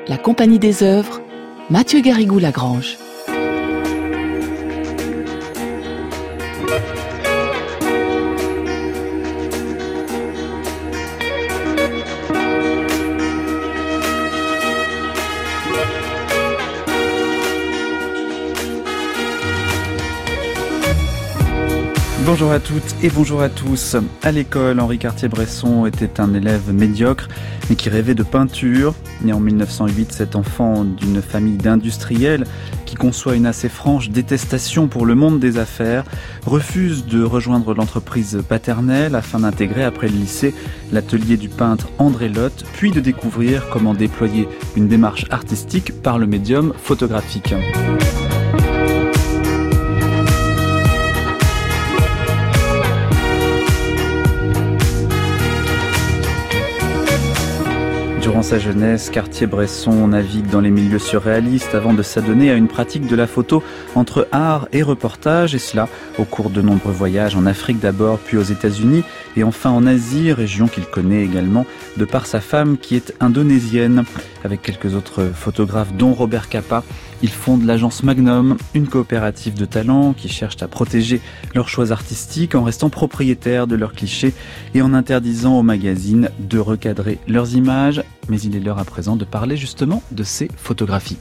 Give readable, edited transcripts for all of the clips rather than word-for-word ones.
La Compagnie des œuvres, Mathieu Garrigou-Lagrange. Bonjour à toutes et bonjour à tous. À l'école, Henri Cartier-Bresson était un élève médiocre, mais qui rêvait de peinture. Né en 1908, cet enfant d'une famille d'industriels qui conçoit une assez franche détestation pour le monde des affaires, refuse de rejoindre l'entreprise paternelle afin d'intégrer après le lycée l'atelier du peintre André Lotte, puis de découvrir comment déployer une démarche artistique par le médium photographique. Durant sa jeunesse, Cartier-Bresson navigue dans les milieux surréalistes avant de s'adonner à une pratique de la photo entre art et reportage, et cela au cours de nombreux voyages en Afrique d'abord, puis aux États-Unis, et enfin en Asie, région qu'il connaît également de par sa femme qui est indonésienne. Avec quelques autres photographes dont Robert Capa, il fonde l'agence Magnum, une coopérative de talents qui cherche à protéger leurs choix artistiques en restant propriétaires de leurs clichés et en interdisant aux magazines de recadrer leurs images. Mais il est l'heure à présent de parler justement de ces photographies.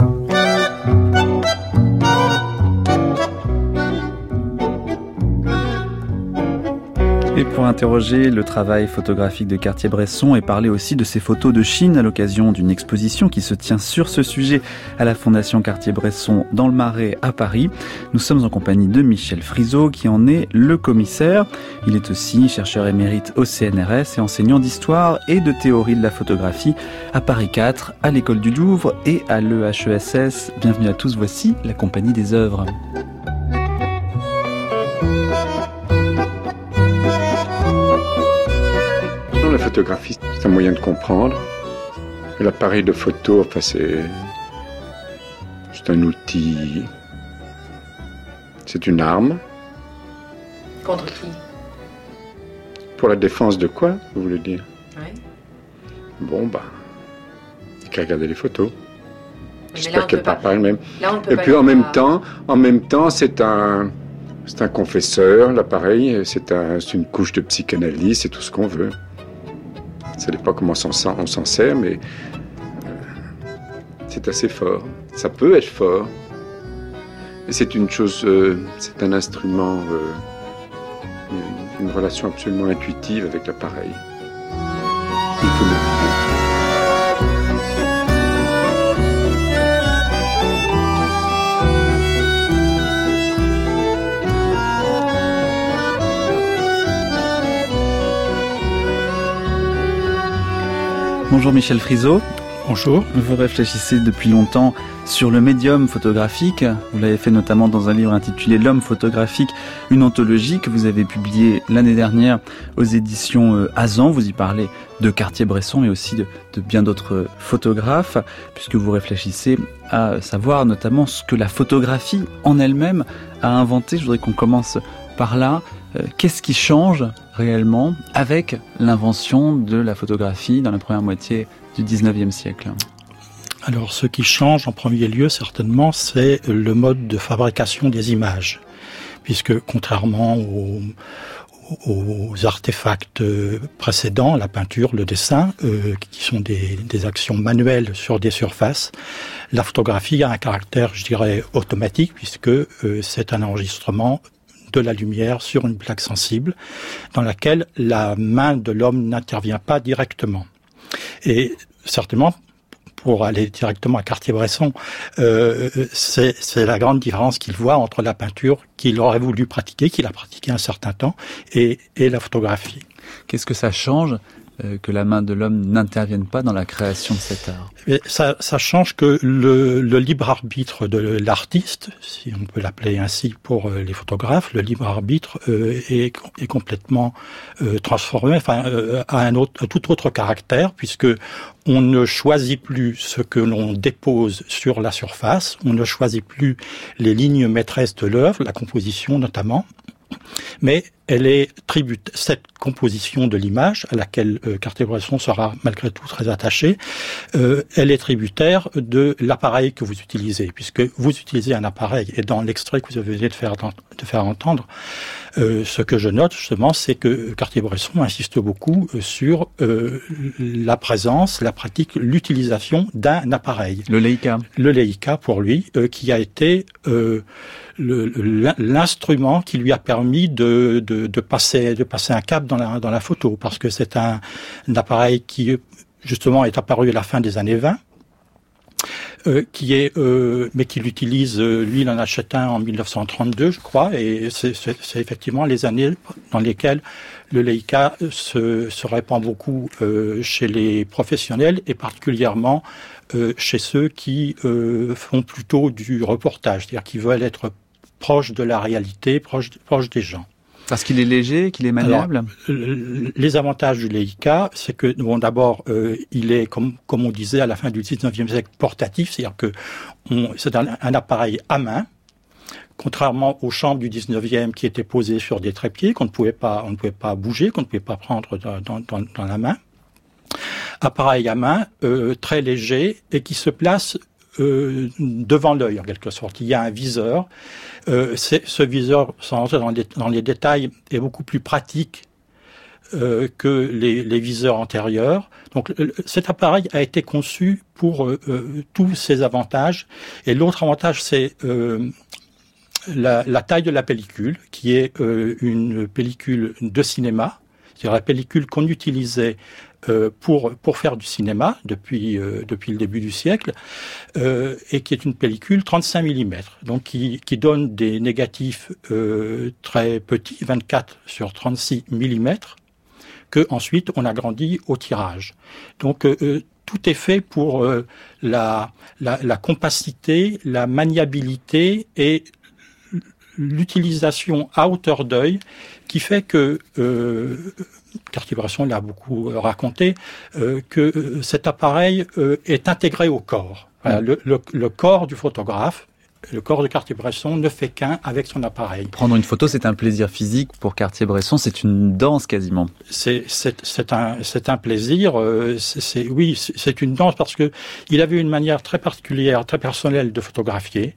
Et pour interroger le travail photographique de Cartier-Bresson et parler aussi de ses photos de Chine à l'occasion d'une exposition qui se tient sur ce sujet à la Fondation Cartier-Bresson dans le Marais à Paris, nous sommes en compagnie de Michel Friseau qui en est le commissaire. Il est aussi chercheur émérite au CNRS et enseignant d'histoire et de théorie de la photographie à Paris 4, à l'École du Louvre et à l'EHESS. Bienvenue à tous, voici la Compagnie des œuvres. La photographie, c'est un moyen de comprendre. L'appareil de photo, c'est un outil, c'est une arme. Contre qui? Pour la défense de quoi, vous voulez dire? Oui. Bon, il n'y a qu'à regarder les photos. Mais J'espère qu'elle parle par elle-même. Et puis en même temps, c'est un confesseur, l'appareil, c'est une couche de psychanalyse, c'est tout ce qu'on veut. Ça dépend comment on s'en sert, mais c'est assez fort. Ça peut être fort. Et c'est une chose, c'est un instrument, une relation absolument intuitive avec l'appareil. Il faut le vivre. Bonjour Michel Friseau. Bonjour. Vous réfléchissez depuis longtemps sur le médium photographique. Vous l'avez fait notamment dans un livre intitulé L'homme photographique, une anthologie que vous avez publiée l'année dernière aux éditions Azan. Vous y parlez de Cartier-Bresson mais aussi de bien d'autres photographes, puisque vous réfléchissez à savoir notamment ce que la photographie en elle-même a inventé. Je voudrais qu'on commence par là. Qu'est-ce qui change réellement avec l'invention de la photographie dans la première moitié du 19e siècle? Alors, ce qui change en premier lieu, certainement, c'est le mode de fabrication des images. Puisque, contrairement aux artefacts précédents, la peinture, le dessin, qui sont des actions manuelles sur des surfaces, la photographie a un caractère, je dirais, automatique, puisque c'est un enregistrement de la lumière sur une plaque sensible dans laquelle la main de l'homme n'intervient pas directement. Et certainement, pour aller directement à Cartier-Bresson, c'est la grande différence qu'il voit entre la peinture qu'il aurait voulu pratiquer, qu'il a pratiqué un certain temps, et la photographie. Qu'est-ce que ça change que la main de l'homme n'intervienne pas dans la création de cet art? Ça change que le libre arbitre de l'artiste, si on peut l'appeler ainsi pour les photographes, le libre arbitre est complètement transformé, a un tout autre caractère, puisque on ne choisit plus ce que l'on dépose sur la surface, on ne choisit plus les lignes maîtresses de l'œuvre, la composition notamment, Mais elle est cette composition de l'image, à laquelle Cartier-Bresson sera malgré tout très attaché, elle est tributaire de l'appareil que vous utilisez, puisque vous utilisez un appareil, et dans l'extrait que vous venez de faire entendre, ce que je note justement, c'est que Cartier-Bresson insiste beaucoup sur la présence, la pratique, l'utilisation d'un appareil. Le Leica. Le Leica, pour lui, qui a été l'instrument qui lui a permis de passer un cap dans la photo, parce que c'est un appareil qui justement est apparu à la fin des années 20, mais qu'il utilise, lui, il en achète un en 1932, je crois, et c'est effectivement les années dans lesquelles le Leica se répand beaucoup chez les professionnels, et particulièrement chez ceux qui font plutôt du reportage, c'est-à-dire qui veulent être proches de la réalité, proches des gens. Parce qu'il est léger, qu'il est maniable. Alors, les avantages du Leica, c'est que, bon, d'abord, il est, comme on disait à la fin du 19e siècle, portatif, c'est-à-dire que c'est un appareil à main, contrairement aux chambres du 19e qui étaient posées sur des trépieds, qu'on ne pouvait pas bouger, qu'on ne pouvait pas prendre dans la main. Appareil à main, très léger, et qui se place devant l'œil, en quelque sorte. Il y a un viseur. Ce viseur, sans rentrer dans les détails, est beaucoup plus pratique que les viseurs antérieurs. Donc, cet appareil a été conçu pour tous ses avantages. Et l'autre avantage, c'est la taille de la pellicule, qui est une pellicule de cinéma. C'est-à-dire la pellicule qu'on utilisait pour faire du cinéma depuis le début du siècle, et qui est une pellicule 35 mm, donc qui donne des négatifs très petits, 24 sur 36 mm, que ensuite on agrandit au tirage. Donc tout est fait pour la compacité, la maniabilité et l'utilisation à hauteur d'œil, qui fait que Cartier-Bresson l'a beaucoup raconté, que cet appareil est intégré au corps. Voilà, le corps du photographe, le corps de Cartier-Bresson ne fait qu'un avec son appareil. Prendre une photo, c'est un plaisir physique pour Cartier-Bresson, c'est une danse quasiment. C'est un plaisir, oui, c'est une danse, parce que il avait une manière très particulière, très personnelle de photographier,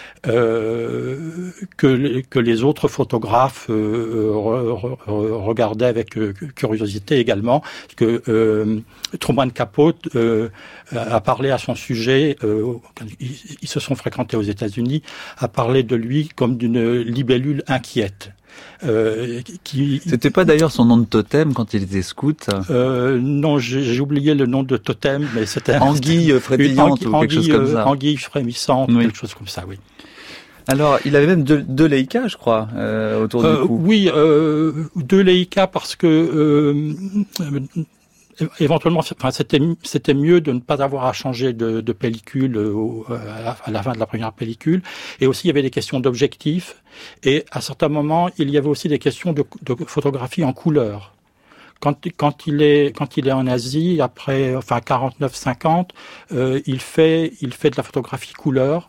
que les autres photographes regardaient avec curiosité également, parce que Truman Capote a parlé à son sujet, ils se sont fréquentés aux États-Unis, a parlé de lui comme d'une libellule inquiète. C'était pas d'ailleurs son nom de totem quand il était scout? Non, j'ai oublié le nom de totem, mais c'était anguille frétillante ou quelque chose comme ça. Anguille frémissante, oui. Quelque chose comme ça, oui. Alors, il avait même deux Leica, je crois, autour du cou. Oui, deux Leica, parce que éventuellement, enfin, c'était mieux de ne pas avoir à changer de pellicule à la fin de la première pellicule. Et aussi, il y avait des questions d'objectifs. Et à certains moments, il y avait aussi des questions de photographie en couleur. Quand il est en Asie, après, enfin, 49-50, il fait de la photographie couleur.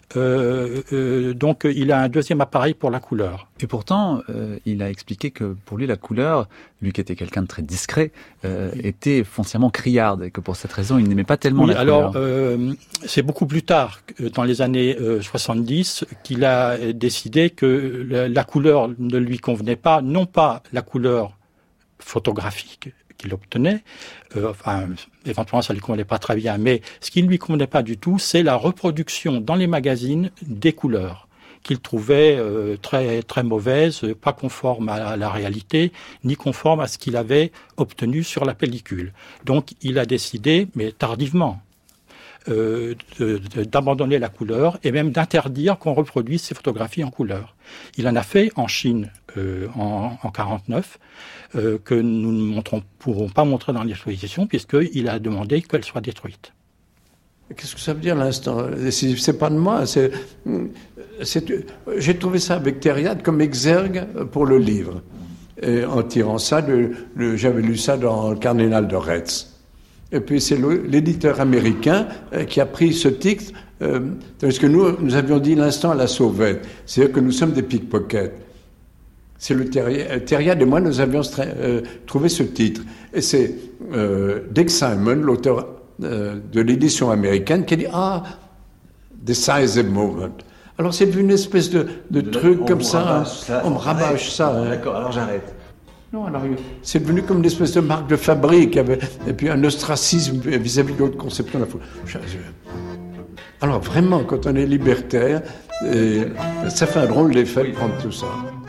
Donc il a un deuxième appareil pour la couleur. Et pourtant, il a expliqué que pour lui la couleur, lui qui était quelqu'un de très discret, était foncièrement criarde et que pour cette raison il n'aimait pas tellement la couleur. Alors c'est beaucoup plus tard, dans les années 70, qu'il a décidé que la couleur ne lui convenait pas, non pas la couleur photographique qu'il obtenait, enfin, éventuellement ça ne lui convenait pas très bien, mais ce qui ne lui convenait pas du tout, c'est la reproduction dans les magazines des couleurs, qu'il trouvait très, très mauvaises, pas conformes à la réalité, ni conformes à ce qu'il avait obtenu sur la pellicule. Donc il a décidé, mais tardivement, d'abandonner la couleur et même d'interdire qu'on reproduise ces photographies en couleur. Il en a fait en Chine en 49, que nous ne pourrons pas montrer dans l'exposition, puisqu'il a demandé qu'elle soit détruite. Qu'est-ce que ça veut dire l'instant? C'est pas de moi. J'ai trouvé ça avec Thériade comme exergue pour le livre. Et en tirant ça, j'avais lu ça dans le Cardinal de Retz. Et puis c'est l'éditeur américain qui a pris ce titre, parce que nous avions dit l'instant à la sauvette, c'est-à-dire que nous sommes des pickpockets. C'est le Thériade et moi, nous avions trouvé ce titre. Et c'est Dick Simon, l'auteur de l'édition américaine, qui a dit « Ah, Decisive Moment ». Alors c'est devenu une espèce de truc comme ça. On me rabâche ça. Hein. D'accord, alors j'arrête. Non, alors c'est devenu comme une espèce de marque de fabrique, et puis un ostracisme vis-à-vis de l'autre conception de la photo. Alors vraiment, quand on est libertaire, ça fait un drôle d'effet de prendre tout ça.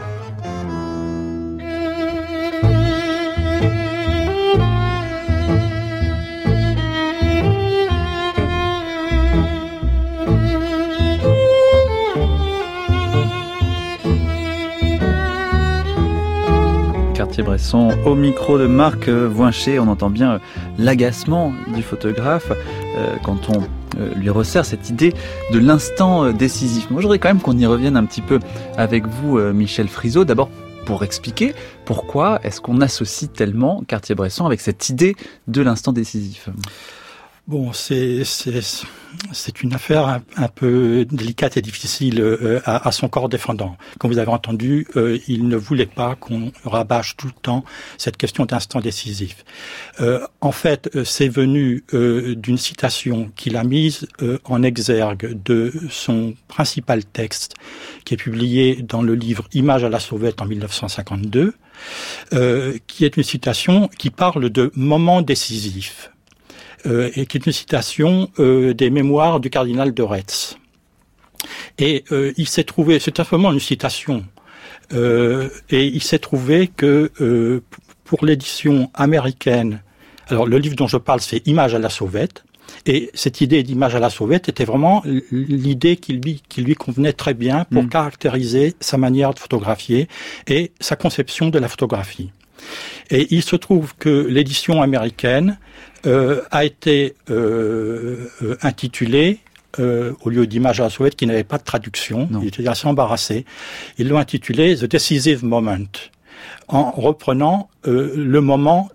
Cartier-Bresson, au micro de Marc Voincher, on entend bien l'agacement du photographe quand on lui resserre cette idée de l'instant décisif. Moi, je voudrais quand même qu'on y revienne un petit peu avec vous, Michel Friseau. D'abord, pour expliquer pourquoi est-ce qu'on associe tellement Cartier-Bresson avec cette idée de l'instant décisif. Bon, c'est une affaire un peu délicate et difficile à son corps défendant. Comme vous avez entendu, il ne voulait pas qu'on rabâche tout le temps cette question d'instant décisif. En fait, c'est venu d'une citation qu'il a mise en exergue de son principal texte, qui est publié dans le livre Images à la sauvette en 1952, qui est une citation qui parle de moments décisifs. Et qui est une citation des mémoires du cardinal de Retz. Et il s'est trouvé, c'est simplement une citation, et il s'est trouvé que pour l'édition américaine, alors le livre dont je parle, c'est Images à la sauvette, et cette idée d'image à la sauvette était vraiment l'idée qui lui convenait très bien pour caractériser sa manière de photographier et sa conception de la photographie. Et il se trouve que l'édition américaine a été intitulée, au lieu d'Images à la sauvette, qui n'avait pas de traduction, il était assez embarrassé, ils l'ont intitulé The Decisive Moment, en reprenant le moment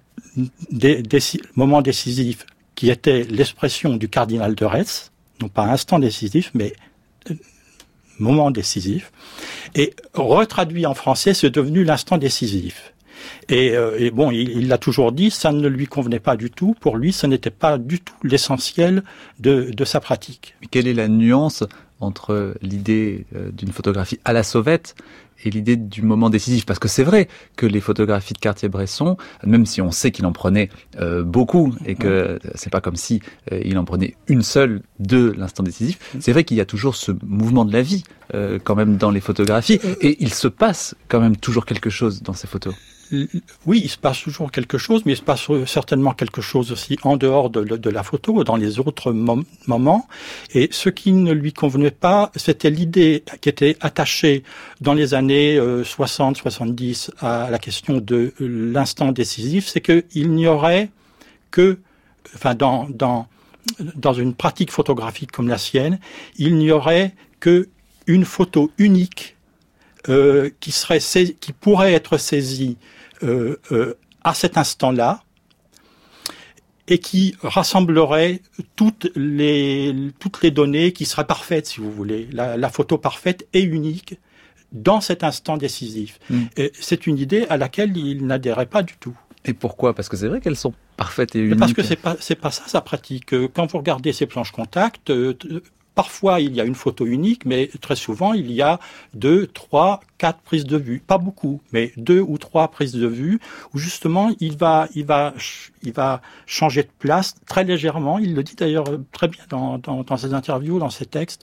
décisif, qui était l'expression du cardinal de Retz, non pas instant décisif, mais moment décisif, et retraduit en français, c'est devenu l'instant décisif. Et bon, il l'a toujours dit, ça ne lui convenait pas du tout. Pour lui, ce n'était pas du tout l'essentiel de sa pratique. Mais quelle est la nuance entre l'idée d'une photographie à la sauvette et l'idée du moment décisif? Parce que c'est vrai que les photographies de Cartier-Bresson, même si on sait qu'il en prenait beaucoup et que c'est pas comme si il en prenait une seule de l'instant décisif, c'est vrai qu'il y a toujours ce mouvement de la vie quand même dans les photographies et il se passe quand même toujours quelque chose dans ces photos. Oui, il se passe toujours quelque chose, mais il se passe certainement quelque chose aussi en dehors de la photo, dans les autres moments. Et ce qui ne lui convenait pas, c'était l'idée qui était attachée dans les années 60-70 à la question de l'instant décisif, c'est qu'il n'y aurait que, enfin, dans une pratique photographique comme la sienne, il n'y aurait que une photo unique qui pourrait être saisie à cet instant-là et qui rassemblerait toutes les données qui seraient parfaites, si vous voulez, la photo parfaite et unique dans cet instant décisif. Et c'est une idée à laquelle il n'adhérait pas du tout. Et pourquoi ? Parce que c'est vrai qu'elles sont parfaites et uniques. Parce que c'est pas ça sa pratique. Quand vous regardez ces planches contact, parfois, il y a une photo unique, mais très souvent, il y a 2, 3, 4 prises de vue. Pas beaucoup, mais 2 ou 3 prises de vue, où justement, il va changer de place très légèrement. Il le dit d'ailleurs très bien dans ses interviews, dans ses textes.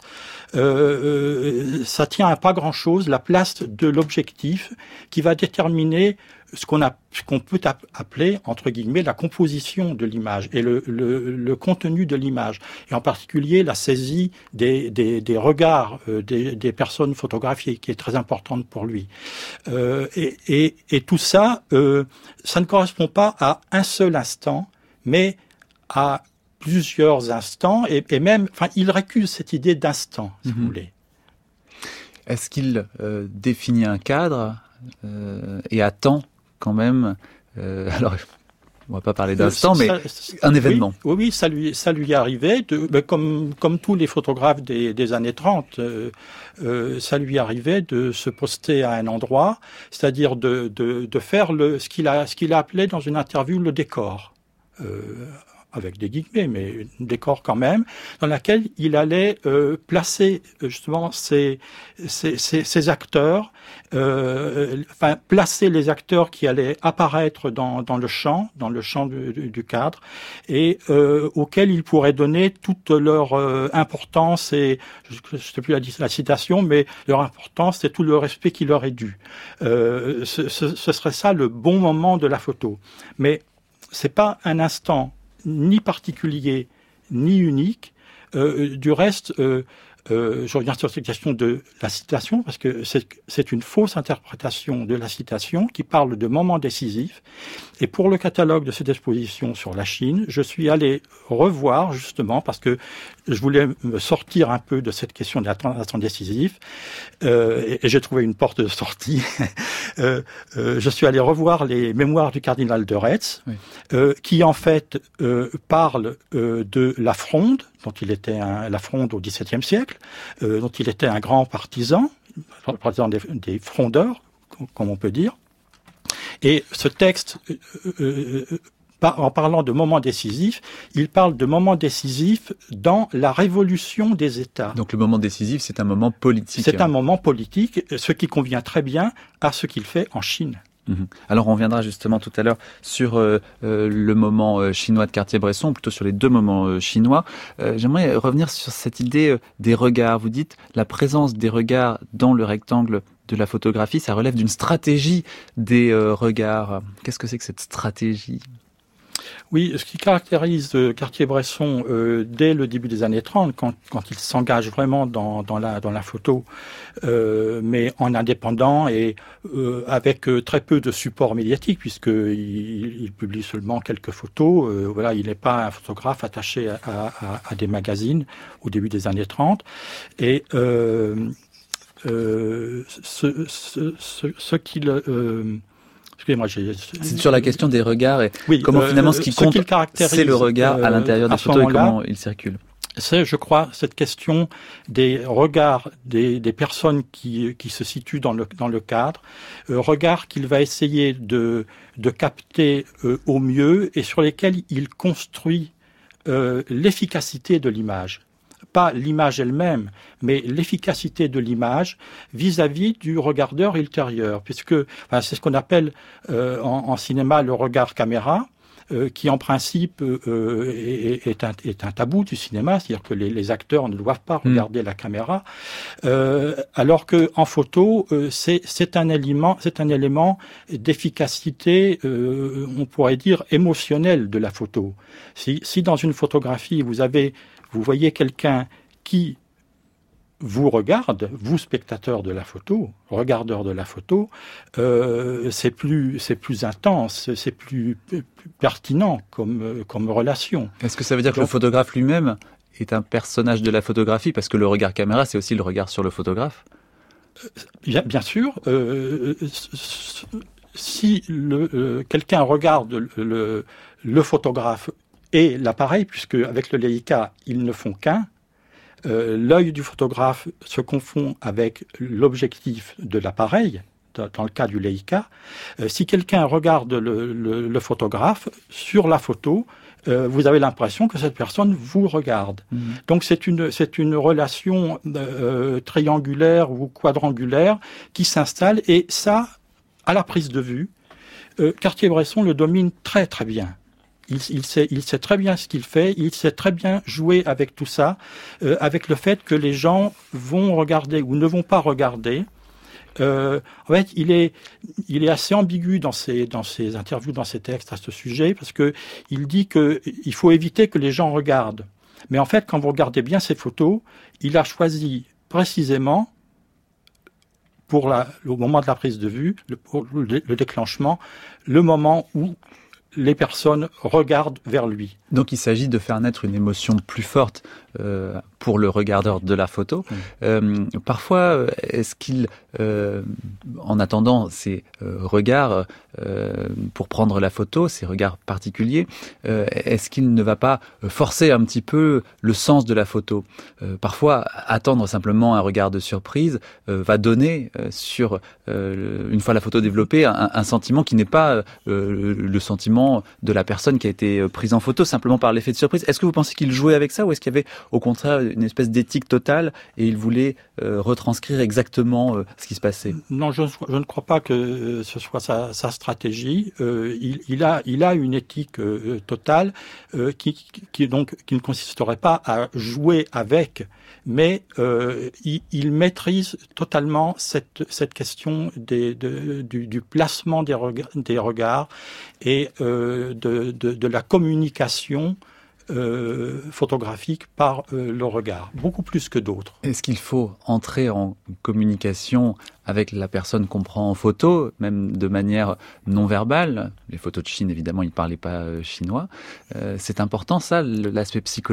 Ça tient à pas grand-chose, la place de l'objectif, qui va déterminer ce qu'on peut appeler, entre guillemets, la composition de l'image et le contenu de l'image, et en particulier la saisie des regards des personnes photographiées, qui est très importante pour lui. Et tout ça, ça ne correspond pas à un seul instant, mais à plusieurs instants, et même, enfin, il récuse cette idée d'instant, si vous voulez. Est-ce qu'il définit un cadre et attend quand même alors On va pas parler d'instant, mais un événement. Oui, ça lui arrivait, comme tous les photographes des années 30, ça lui arrivait de se poster à un endroit, c'est-à-dire de faire ce qu'il a appelé dans une interview le décor. Avec des guillemets, mais un décor quand même, dans laquelle il allait placer justement ses acteurs, placer les acteurs qui allaient apparaître dans le champ du cadre, et auxquels il pourrait donner toute leur importance, et je ne sais plus la citation, mais leur importance et tout le respect qui leur est dû. Ce serait ça le bon moment de la photo. Mais c'est pas un instant ni particulier, ni unique. Du reste, je reviens sur cette question de la citation, parce que c'est une fausse interprétation de la citation qui parle de moments décisifs. Et pour le catalogue de cette exposition sur la Chine, je suis allé revoir, justement, parce que je voulais me sortir un peu de cette question de l'instant décisif, et j'ai trouvé une porte de sortie. Je suis allé revoir les mémoires du cardinal de Retz, oui. Qui en fait parlent de la Fronde, dont il était la Fronde au XVIIe siècle, dont il était un grand partisan des frondeurs, comme on peut dire. Et ce texte, en parlant de moments décisifs, il parle de moments décisifs dans la révolution des États. Donc le moment décisif, c'est un moment politique. C'est un moment politique, ce qui convient très bien à ce qu'il fait en Chine. Alors on reviendra justement tout à l'heure sur le moment chinois de Cartier-Bresson, plutôt sur les deux moments chinois. J'aimerais revenir sur cette idée des regards. Vous dites la présence des regards dans le rectangle de la photographie, ça relève d'une stratégie des regards. Qu'est-ce que c'est que cette stratégie ? Oui, ce qui caractérise Cartier-Bresson dès le début des années 30, quand il s'engage vraiment dans la photo, mais en indépendant et avec très peu de support médiatique, puisqu'il publie seulement quelques photos. Il n'est pas un photographe attaché à des magazines au début des années 30. Et ce qu'il... Excusez-moi, c'est sur la question des regards et comment finalement ce qui compte, c'est le regard à l'intérieur des photos et comment il circule. C'est, je crois, cette question des regards des personnes qui se situent dans le cadre, regards qu'il va essayer de capter au mieux et sur lesquels il construit l'efficacité de l'image. Pas l'image elle-même, mais l'efficacité de l'image vis-à-vis du regardeur ultérieur, puisque c'est ce qu'on appelle en cinéma le regard caméra, qui en principe est un tabou du cinéma, c'est-à-dire que les acteurs ne doivent pas regarder la caméra, alors que en photo c'est un élément d'efficacité, on pourrait dire émotionnel de la photo. Si dans une photographie vous voyez quelqu'un qui vous regarde, vous spectateur de la photo, regardeur de la photo, c'est plus intense, c'est plus pertinent comme relation. Est-ce que ça veut dire que le photographe lui-même est un personnage de la photographie, parce que le regard caméra, c'est aussi le regard sur le photographe ? Bien sûr. Si quelqu'un regarde le photographe et l'appareil, puisque avec le Leica, ils ne font qu'un, l'œil du photographe se confond avec l'objectif de l'appareil, dans le cas du Leica. Si quelqu'un regarde le photographe, sur la photo, vous avez l'impression que cette personne vous regarde. Donc c'est une relation triangulaire ou quadrangulaire qui s'installe, et ça, à la prise de vue, Cartier-Bresson le domine très très bien. Il sait très bien ce qu'il fait, il sait très bien jouer avec tout ça, avec le fait que les gens vont regarder ou ne vont pas regarder. En fait, il est assez ambigu dans ses interviews, dans ses textes à ce sujet, parce que il dit que il faut éviter que les gens regardent. Mais en fait, quand vous regardez bien ses photos, il a choisi précisément pour au moment de la prise de vue, le déclenchement, le moment où les personnes regardent vers lui. Donc il s'agit de faire naître une émotion plus forte pour le regardeur de la photo. Parfois, est-ce qu'il, en attendant ces regards pour prendre la photo, ces regards particuliers, est-ce qu'il ne va pas forcer un petit peu le sens de la photo ? Parfois, attendre simplement un regard de surprise va donner sur, une fois la photo développée, un sentiment qui n'est pas le sentiment de la personne qui a été prise en photo simplement par l'effet de surprise. Est-ce que vous pensez qu'il jouait avec ça ou est-ce qu'il y avait au contraire une espèce d'éthique totale et il voulait retranscrire exactement ce qui se passait ? Non, je ne crois pas que ce soit sa stratégie. Il a une éthique totale qui ne consisterait pas à jouer avec, mais il maîtrise totalement cette question du placement des regards et de la communication photographique par le regard, beaucoup plus que d'autres. Est-ce qu'il faut entrer en communication avec la personne qu'on prend en photo, même de manière non verbale ? Les photos de Chine, évidemment, ils ne parlaient pas chinois. C'est important, ça, l'aspect psychologique ?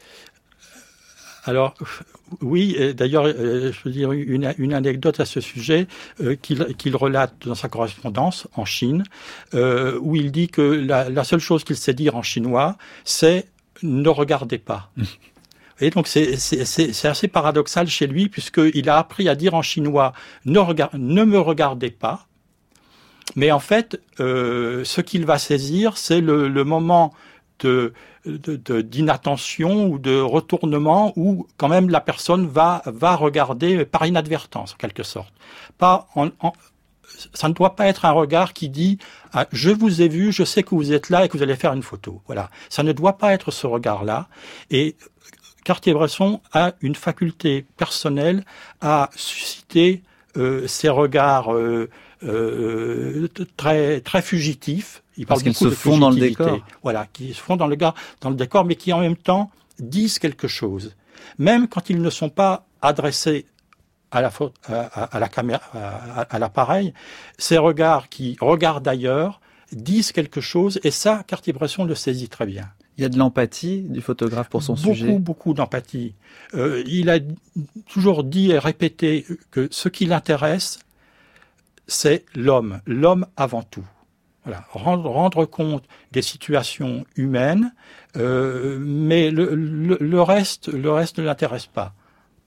Alors, oui, d'ailleurs, je veux dire une anecdote à ce sujet qu'il relate dans sa correspondance en Chine, où il dit que la seule chose qu'il sait dire en chinois, c'est « ne regardez pas ». Et donc, c'est assez paradoxal chez lui, puisqu'il a appris à dire en chinois « ne me regardez pas ». Mais en fait, ce qu'il va saisir, c'est le moment d'inattention ou de retournement où quand même la personne va regarder par inadvertance en quelque sorte. Ça ne doit pas être un regard qui dit je vous ai vu, je sais que vous êtes là et que vous allez faire une photo. Voilà, ça ne doit pas être ce regard-là. Et Cartier-Bresson a une faculté personnelle à susciter ces regards très très fugitifs. Il parle parce qu'ils se font dans le décor. Voilà, qui se font dans le décor, mais qui en même temps disent quelque chose. Même quand ils ne sont pas adressés à la caméra, à l'appareil, ces regards qui regardent ailleurs disent quelque chose, et ça, Cartier-Bresson le saisit très bien. Il y a de l'empathie du photographe pour son sujet. Beaucoup d'empathie. Il a toujours dit et répété que ce qui l'intéresse, c'est l'homme avant tout. Voilà, rendre compte des situations humaines, mais le reste ne l'intéresse pas.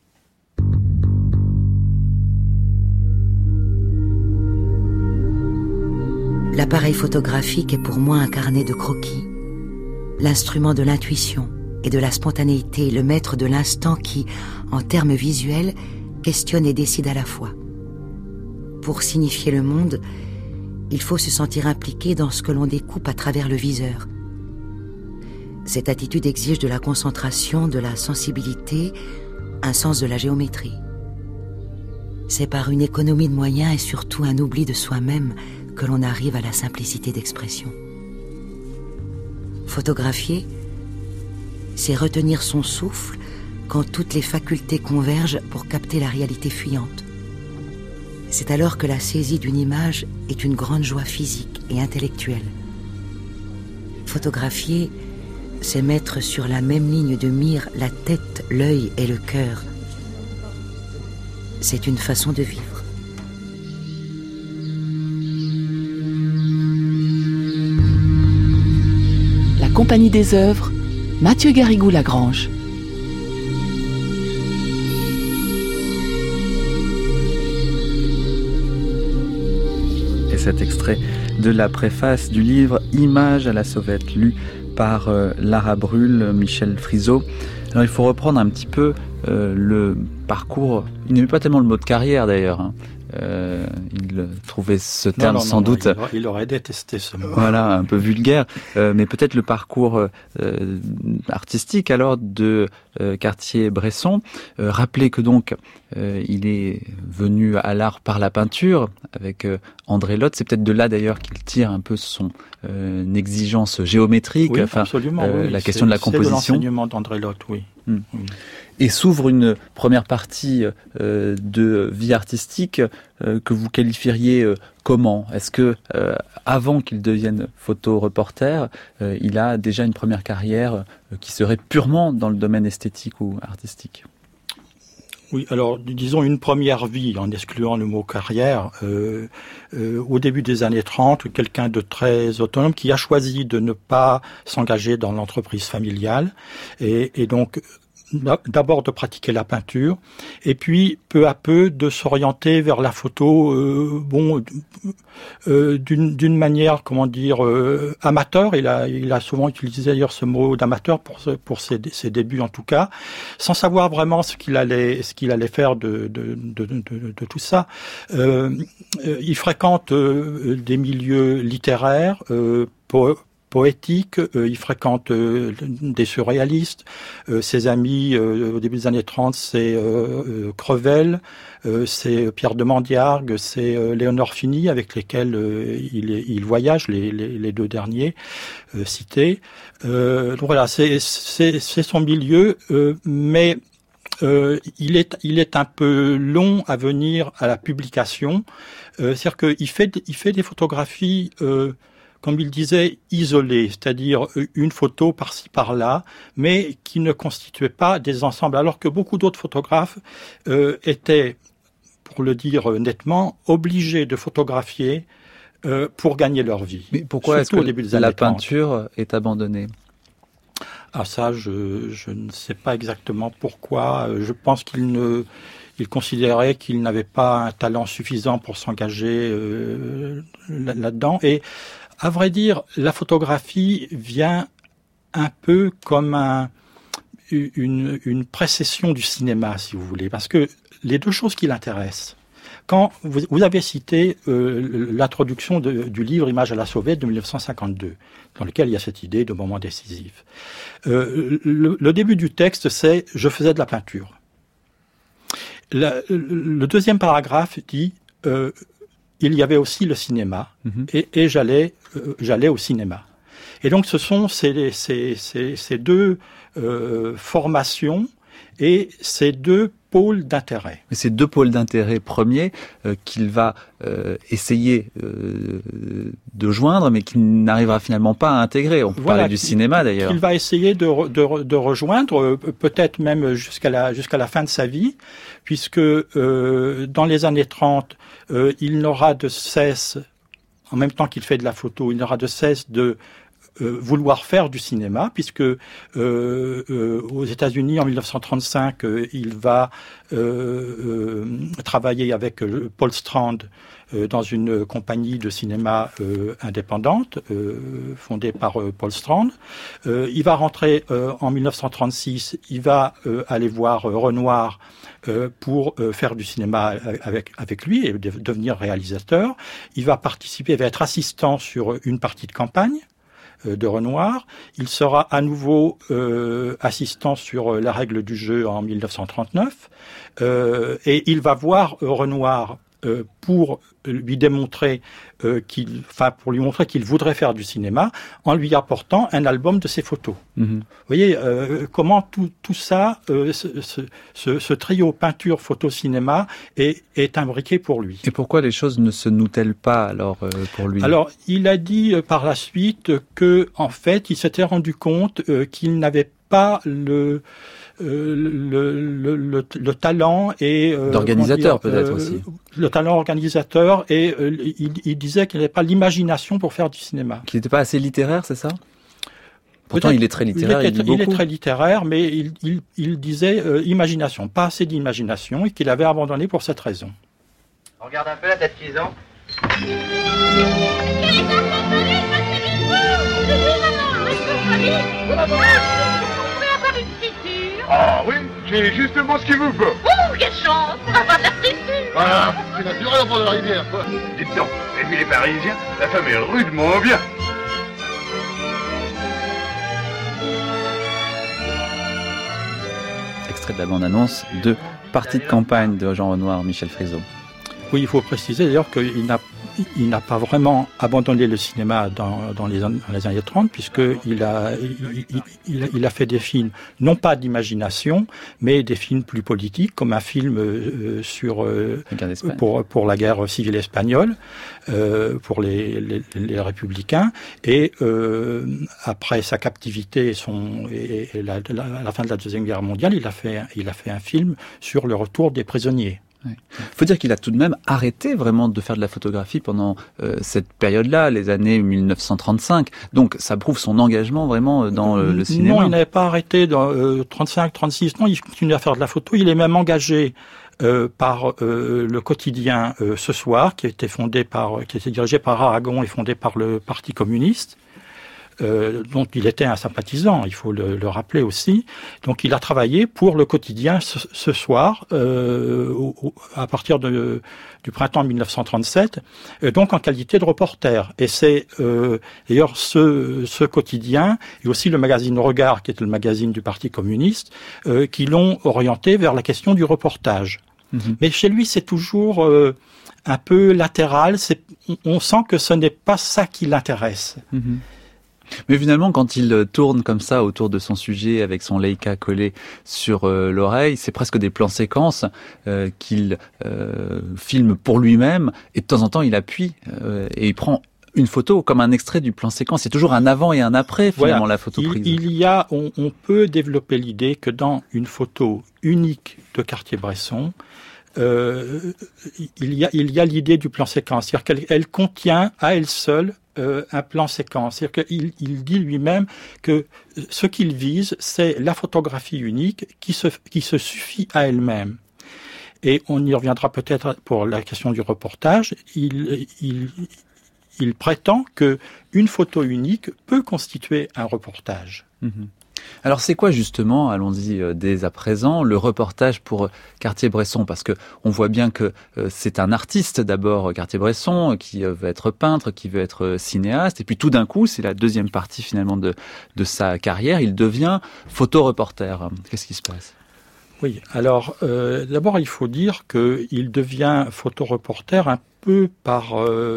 L'appareil photographique est pour moi un carnet de croquis, l'instrument de l'intuition et de la spontanéité, le maître de l'instant qui, en termes visuels, questionne et décide à la fois. Pour signifier le monde, il faut se sentir impliqué dans ce que l'on découpe à travers le viseur. Cette attitude exige de la concentration, de la sensibilité, un sens de la géométrie. C'est par une économie de moyens et surtout un oubli de soi-même que l'on arrive à la simplicité d'expression. Photographier, c'est retenir son souffle quand toutes les facultés convergent pour capter la réalité fuyante. C'est alors que la saisie d'une image est une grande joie physique et intellectuelle. Photographier, c'est mettre sur la même ligne de mire la tête, l'œil et le cœur. C'est une façon de vivre. La Compagnie des œuvres, Mathieu Garrigou-Lagrange. Cet extrait de la préface du livre Images à la sauvette, lu par Lara Brûle, Michel Friseau. Alors il faut reprendre un petit peu le parcours, il n'aimait pas tellement le mot de carrière d'ailleurs, hein. Il trouvait ce terme sans doute... Il aurait détesté ce mot. Voilà, un peu vulgaire, mais peut-être le parcours artistique alors de Cartier-Bresson. Rappelez que donc il est venu à l'art par la peinture avec André Lotte. C'est peut-être de là d'ailleurs qu'il tire un peu son exigence géométrique, oui, absolument, oui. La question de la composition. C'est de l'enseignement d'André Lotte, oui. Et s'ouvre une première partie de vie artistique que vous qualifieriez comment ? Est-ce que avant qu'il devienne photoreporter, il a déjà une première carrière qui serait purement dans le domaine esthétique ou artistique ? Oui, alors disons une première vie, en excluant le mot carrière, au début des années 30, quelqu'un de très autonome qui a choisi de ne pas s'engager dans l'entreprise familiale et donc d'abord de pratiquer la peinture et puis peu à peu de s'orienter vers la photo d'une manière amateur. Il a souvent utilisé d'ailleurs ce mot d'amateur pour ses débuts en tout cas, sans savoir vraiment ce qu'il allait faire de tout ça. Il fréquente des milieux littéraires, poétique, il fréquente des surréalistes. Ses amis au début des années 30, c'est Crevel, c'est Pierre de Mandiargue, c'est Léonore Fini, avec lesquels il voyage, les deux derniers cités. Donc voilà, c'est son milieu, mais il est un peu long à venir à la publication. C'est-à-dire qu'il fait des photographies comme il disait, isolé, c'est-à-dire une photo par-ci par-là, mais qui ne constituait pas des ensembles, alors que beaucoup d'autres photographes étaient, pour le dire nettement, obligés de photographier pour gagner leur vie. Mais pourquoi est-ce que la peinture est abandonnée ? Ah ça, je ne sais pas exactement pourquoi. Je pense qu'il considérait qu'il n'avait pas un talent suffisant pour s'engager là-dedans. Et à vrai dire, la photographie vient un peu comme une précession du cinéma, si vous voulez, parce que les deux choses qui l'intéressent. Quand vous avez cité l'introduction du livre Images à la sauvette de 1952, dans lequel il y a cette idée de moment décisif. Le début du texte, c'est « Je faisais de la peinture ». Le deuxième paragraphe dit il y avait aussi le cinéma et j'allais au cinéma. Et donc ce sont ces deux formations et ces deux pôles d'intérêt. Mais ces deux pôles d'intérêt premiers qu'il va essayer de joindre, mais qu'il n'arrivera finalement pas à intégrer. On peut parler du cinéma d'ailleurs. Qu'il va essayer de rejoindre, peut-être même jusqu'à la fin de sa vie, puisque dans les années 30, il n'aura de cesse, en même temps qu'il fait de la photo, il n'aura de cesse de vouloir faire du cinéma, puisque aux États-Unis en 1935, il va travailler avec Paul Strand dans une compagnie de cinéma indépendante fondée par Paul Strand. Il va rentrer en 1936, il va aller voir Renoir pour faire du cinéma avec lui et devenir réalisateur. Il va participer, il va être assistant sur une partie de campagne de Renoir. Il sera à nouveau assistant sur La règle du jeu en 1939 et il va voir Renoir pour lui démontrer pour lui montrer qu'il voudrait faire du cinéma en lui apportant un album de ses photos. Vous voyez comment tout ça, ce trio peinture, photo, cinéma est imbriqué pour lui. Et pourquoi les choses ne se nouent-elles pas alors pour lui ? Alors il a dit par la suite que en fait il s'était rendu compte qu'il n'avait pas le talent et d'organisateur peut-être aussi. Le talent organisateur et il disait qu'il n'avait pas l'imagination pour faire du cinéma. Qu'il n'était pas assez littéraire, c'est ça ? Pourtant, il est très littéraire, il lit beaucoup. Il est très littéraire, mais il disait imagination, pas assez d'imagination, et qu'il avait abandonné pour cette raison. On regarde un peu la tête qu'ils ont. Ah oui, j'ai justement ce qu'il vous faut. Oh, quelle chance! On va pas de la friture! Voilà, c'est naturel au bord de la rivière, quoi. Dites donc, et puis les Parisiens, la femme est rudement bien. Extrait de la bande-annonce de Partie de campagne de Jean Renoir, Michel Frisot. Oui, il faut préciser d'ailleurs qu'il n'a il n'a pas vraiment abandonné le cinéma dans les années 30, puisqu'il a fait des films, non pas d'imagination, mais des films plus politiques, comme un film pour la guerre civile espagnole, pour les républicains, et après sa captivité et la fin de la Deuxième Guerre mondiale, il a fait un film sur le retour des prisonniers. Il faut dire qu'il a tout de même arrêté vraiment de faire de la photographie pendant cette période-là, les années 1935. Donc ça prouve son engagement vraiment dans le cinéma. Non, il n'avait pas arrêté dans 35, 36. Non, il continue à faire de la photo. Il est même engagé par le quotidien Ce Soir, qui était dirigé par Aragon et fondé par le Parti communiste. Dont il était un sympathisant, il faut le rappeler aussi. Donc il a travaillé pour le quotidien Ce Soir à partir du printemps 1937, donc en qualité de reporter. Et c'est d'ailleurs ce quotidien et aussi le magazine Regard, qui est le magazine du Parti communiste, qui l'ont orienté vers la question du reportage. Mais chez lui, c'est toujours un peu latéral. On sent que ce n'est pas ça qui l'intéresse. Mais finalement, quand il tourne comme ça autour de son sujet avec son Leica collé sur l'oreille, c'est presque des plans séquences qu'il filme pour lui-même, et de temps en temps il appuie et il prend une photo comme un extrait du plan séquence. C'est toujours un avant et un après finalement, la photo prise. On peut développer l'idée que dans une photo unique de Cartier-Bresson, il y a l'idée du plan séquence, c'est-à-dire qu'elle contient à elle seule un plan séquence. C'est-à-dire qu'il dit lui-même que ce qu'il vise, c'est la photographie unique qui se suffit à elle-même. Et on y reviendra peut-être pour la question du reportage. Il prétend que une photo unique peut constituer un reportage. Alors c'est quoi justement, allons-y dès à présent, le reportage pour Cartier-Bresson? Parce que on voit bien que c'est un artiste d'abord, Cartier-Bresson, qui veut être peintre, qui veut être cinéaste, et puis tout d'un coup, c'est la deuxième partie finalement de sa carrière, il devient photoreporter. Qu'est-ce qui se passe? Oui, alors d'abord il faut dire qu'il devient photoreporter un peu par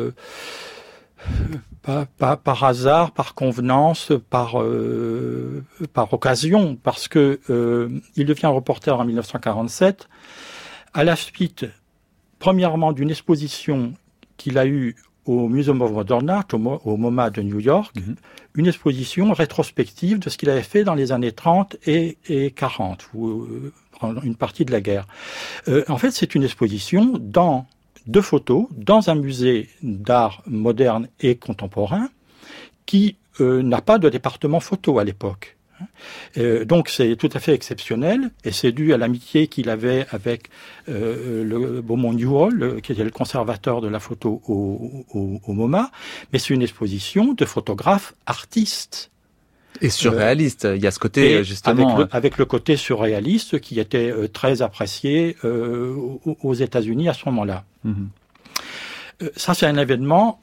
hasard, par convenance, par occasion, parce que il devient reporter en 1947 à la suite, premièrement, d'une exposition qu'il a eue au Museum of Modern Art, au MoMA de New York, une exposition rétrospective de ce qu'il avait fait dans les années 30 et 40, ou une partie de la guerre. En fait, c'est une exposition de photos dans un musée d'art moderne et contemporain qui n'a pas de département photo à l'époque. Donc c'est tout à fait exceptionnel et c'est dû à l'amitié qu'il avait avec le Beaumont Newhall, qui était le conservateur de la photo au MoMA, mais c'est une exposition de photographes artistes. Et surréaliste, il y a ce côté justement... Avec le côté surréaliste qui était très apprécié aux États-Unis à ce moment-là. Ça, c'est un événement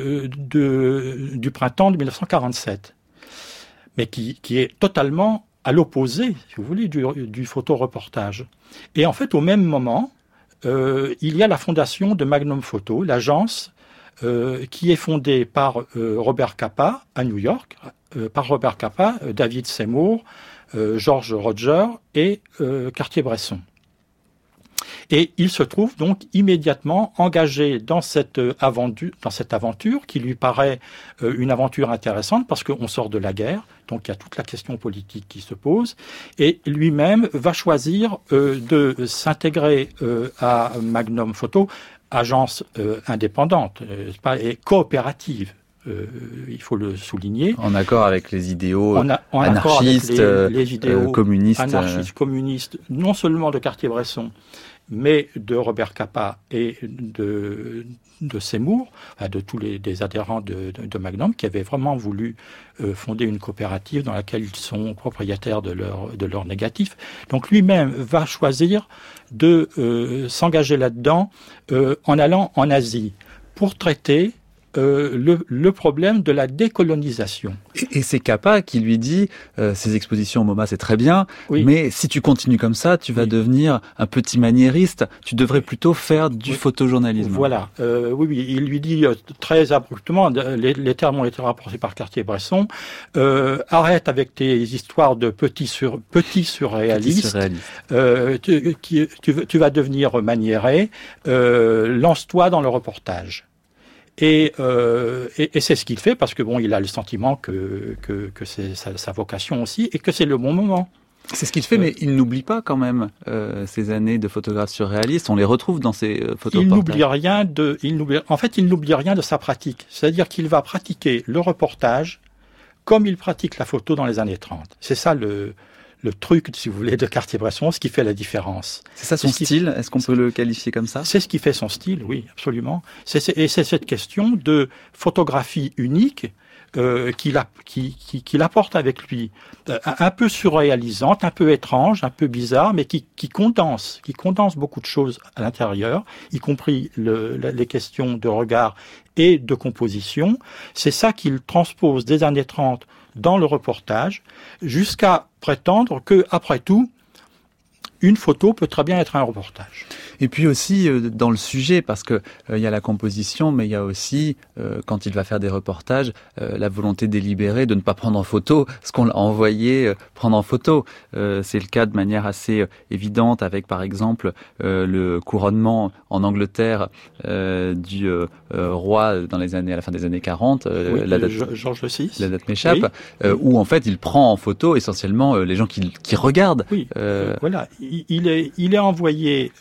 du printemps de 1947, mais qui est totalement à l'opposé, si vous voulez, du photoreportage. Et en fait, au même moment, il y a la fondation de Magnum Photo, l'agence qui est fondée par Robert Capa à New York, par Robert Capa, David Seymour, George Roger et Cartier-Bresson. Et il se trouve donc immédiatement engagé dans cette aventure qui lui paraît une aventure intéressante parce qu'on sort de la guerre, donc il y a toute la question politique qui se pose, et lui-même va choisir de s'intégrer à Magnum Photo, agence indépendante et coopérative. Il faut le souligner. En accord avec les idéaux anarchistes, les idéaux communistes. Anarchistes, communistes, non seulement de Cartier-Bresson, mais de Robert Capa et de Seymour, de tous des adhérents de Magnum, qui avaient vraiment voulu fonder une coopérative dans laquelle ils sont propriétaires de leur négatif. Donc lui-même va choisir de s'engager là-dedans en allant en Asie pour traiter le problème de la décolonisation. Et c'est Capa qui lui dit ces expositions au MoMA c'est très bien, mais si tu continues comme ça, tu vas devenir un petit maniériste. Tu devrais plutôt faire du photojournalisme. Voilà. Oui, il lui dit très abruptement, les termes ont été rapportés par Cartier-Bresson, arrête avec tes histoires de petits surréalistes. Tu vas devenir maniéré. Lance-toi dans le reportage. Et c'est ce qu'il fait parce que il a le sentiment que c'est sa vocation aussi et que c'est le bon moment. C'est ce qu'il fait, mais il n'oublie pas quand même ces années de photographe surréaliste. On les retrouve dans ses photos. Il n'oublie rien de sa pratique. C'est-à-dire qu'il va pratiquer le reportage comme il pratique la photo dans les années 30. C'est ça le truc, si vous voulez, de Cartier-Bresson, ce qui fait la différence. C'est ça son style ? Est-ce qu'on peut le qualifier comme ça ? C'est ce qui fait son style, oui, absolument. Et c'est cette question de photographie unique qu'il apporte avec lui, un peu surréalisante, un peu étrange, un peu bizarre, mais qui condense beaucoup de choses à l'intérieur, y compris les questions de regard et de composition. C'est ça qu'il transpose des années 30 dans le reportage, jusqu'à prétendre que, après tout, une photo peut très bien être un reportage. Et puis aussi dans le sujet, parce que il y a la composition, mais il y a aussi, quand il va faire des reportages, la volonté délibérée de ne pas prendre en photo ce qu'on l'a envoyé prendre en photo. C'est le cas de manière assez évidente avec, par exemple, le couronnement en Angleterre du roi à la fin des années 40. La date, Georges VI. La date m'échappe. Où en fait il prend en photo essentiellement les gens qui regardent. Oui. Voilà. Il est envoyé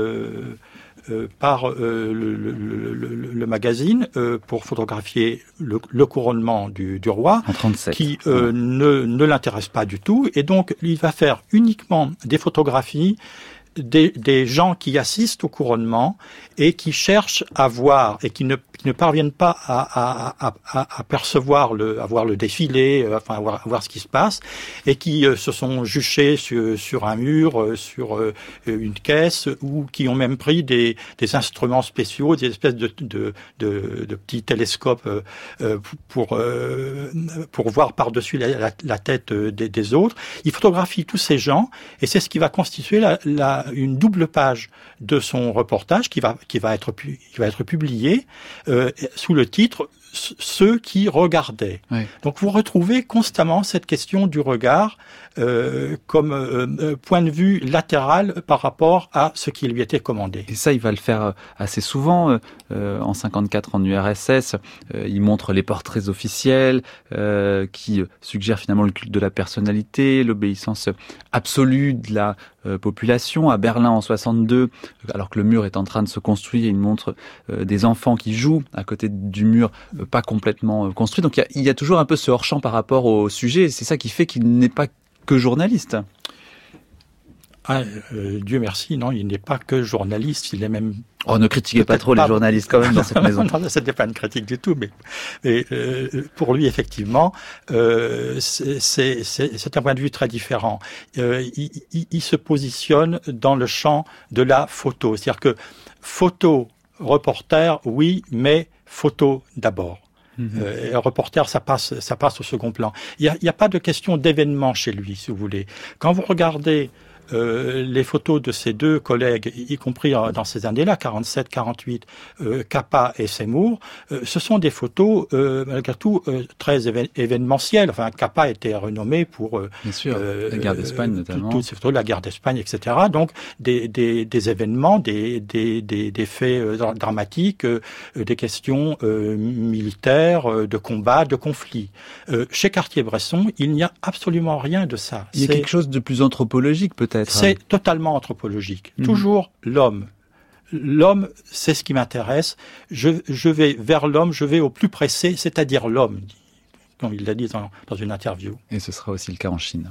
par le magazine pour photographier le couronnement du roi, en 37, qui ne l'intéresse pas du tout, et donc il va faire uniquement des photographies des gens qui assistent au couronnement et qui cherchent à voir et qui ne parviennent pas à percevoir à voir le défilé, à voir ce qui se passe, et qui se sont juchés sur un mur, sur une caisse, ou qui ont même pris des instruments spéciaux, des espèces de petits télescopes pour voir par-dessus la tête des autres. Il photographie tous ces gens, et c'est ce qui va constituer une double page de son reportage qui va être publié sous le titre « Ceux qui regardaient ». Donc vous retrouvez constamment cette question du regard comme point de vue latéral par rapport à ce qui lui était commandé. Et ça, il va le faire assez souvent. En 54, en URSS, il montre les portraits officiels qui suggèrent finalement le culte de la personnalité, l'obéissance absolue de la population. À Berlin, en 62, alors que le mur est en train de se construire, il montre des enfants qui jouent à côté du mur pas complètement construit. Donc il y a toujours un peu ce hors-champ par rapport au sujet. C'est ça qui fait qu'il n'est pas que journaliste. Dieu merci, non, il n'est pas que journaliste, il est même... Oh, ne critiquez pas trop les journalistes quand même dans cette maison. Non, ce n'est pas une critique du tout, mais pour lui, effectivement, c'est un point de vue très différent. Il se positionne dans le champ de la photo. C'est-à-dire que photo, reporter, oui, mais photo d'abord. Reporter, ça passe au second plan. Il y a pas de question d'événement chez lui, si vous voulez. Quand vous regardez les photos de ses deux collègues, y compris dans ces années-là, 47, 48, Capa et Seymour, ce sont des photos, malgré tout, très événementielles. Enfin, Capa était renommé pour... Bien sûr, la guerre d'Espagne notamment. Toutes ces photos, la guerre d'Espagne, etc. Donc, des événements, des faits dramatiques, des questions militaires, de combats, de conflits. Chez Cartier-Bresson, il n'y a absolument rien de ça. Il y a quelque chose de plus anthropologique, peut-être. C'est totalement anthropologique. Toujours l'homme. L'homme, c'est ce qui m'intéresse. Je vais vers l'homme, je vais au plus pressé, c'est-à-dire l'homme, comme il l'a dit dans une interview. Et ce sera aussi le cas en Chine.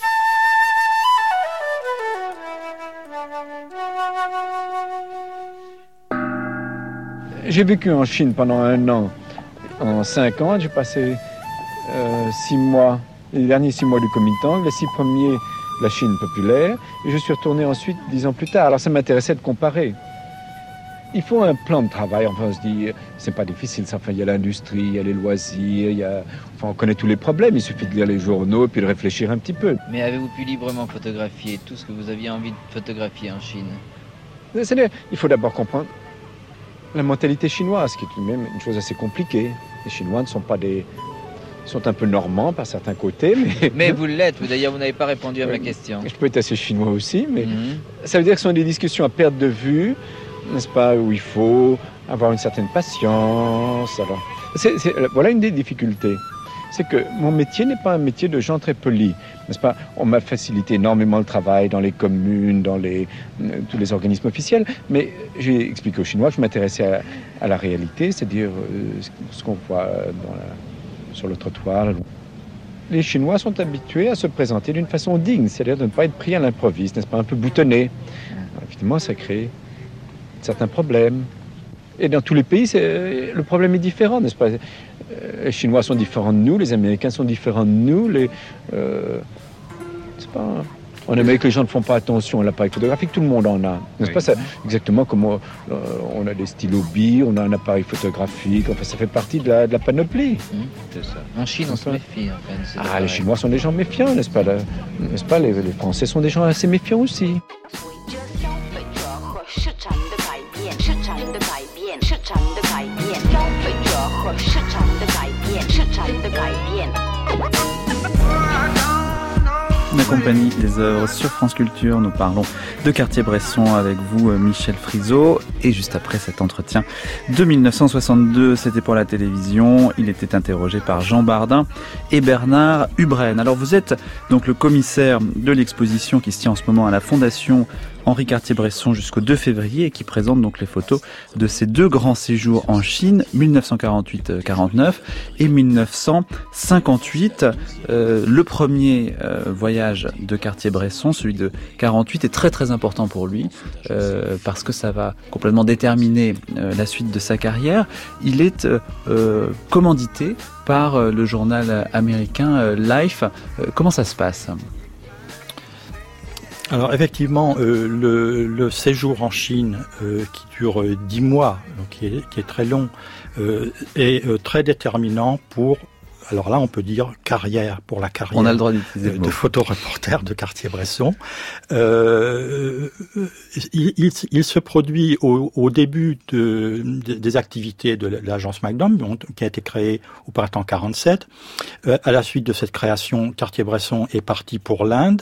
J'ai vécu en Chine pendant 1 an. En 5 ans, j'ai passé 6 mois, les derniers 6 mois du Kuomintang, les 6 premiers la Chine populaire, et je suis retourné ensuite 10 ans plus tard. Alors ça m'intéressait de comparer. Il faut un plan de travail. Enfin, on se dit, c'est pas difficile. Enfin, il y a l'industrie, il y a les loisirs, on connaît tous les problèmes. Il suffit de lire les journaux et puis de réfléchir un petit peu. Mais avez-vous pu librement photographier tout ce que vous aviez envie de photographier en Chine? C'est-à-dire, il faut d'abord comprendre la mentalité chinoise, qui est tout de même une chose assez compliquée. Les Chinois ne sont pas des... Ils sont un peu normands par certains côtés, mais... Mais vous l'êtes, d'ailleurs vous n'avez pas répondu à ma question. Je peux être assez chinois aussi, mais ça veut dire que ce sont des discussions à perte de vue, n'est-ce pas, où il faut avoir une certaine patience. Alors, voilà une des difficultés. C'est que mon métier n'est pas un métier de gens très polis, n'est-ce pas? On m'a facilité énormément le travail dans les communes, dans tous les organismes officiels, mais j'ai expliqué aux Chinois que je m'intéressais à la réalité, c'est-à-dire ce qu'on voit sur le trottoir. Les Chinois sont habitués à se présenter d'une façon digne, c'est-à-dire de ne pas être pris à l'improviste, n'est-ce pas, un peu boutonné. Alors, évidemment, ça crée certains problèmes. Et dans tous les pays, le problème est différent, n'est-ce pas? Les Chinois sont différents de nous, les Américains sont différents de nous. En Amérique, les gens ne font pas attention à l'appareil photographique, tout le monde en a. N'est-ce pas ça? Exactement comme on a des stylos billes, on a un appareil photographique, enfin ça fait partie de la panoplie. C'est ça. En Chine, on se méfie. Les Chinois sont des gens méfiants, n'est-ce pas? N'est-ce pas? Les Français sont des gens assez méfiants aussi. On accompagne les œuvres sur France Culture. Nous parlons de Cartier-Bresson avec vous, Michel Friseau. Et juste après cet entretien de 1962, c'était pour la télévision. Il était interrogé par Jean Bardin et Bernard Hubraine. Alors vous êtes donc le commissaire de l'exposition qui se tient en ce moment à la Fondation Henri Cartier-Bresson jusqu'au 2 février et qui présente donc les photos de ces deux grands séjours en Chine, 1948-49 et 1958. Le premier voyage de Cartier-Bresson, celui de 48, est très très important pour lui parce que ça va complètement déterminer la suite de sa carrière. Il est commandité par le journal américain Life. Comment ça se passe ? Alors effectivement, le séjour en Chine qui dure 10 mois, donc qui est très long, est très déterminant pour, alors là on peut dire carrière, pour la carrière. On a le droit d'utiliser de photoreporter de Cartier-Bresson. Il se produit au début des activités de l'agence Magnum, qui a été créée au printemps 47. À la suite de cette création, Cartier-Bresson est parti pour l'Inde.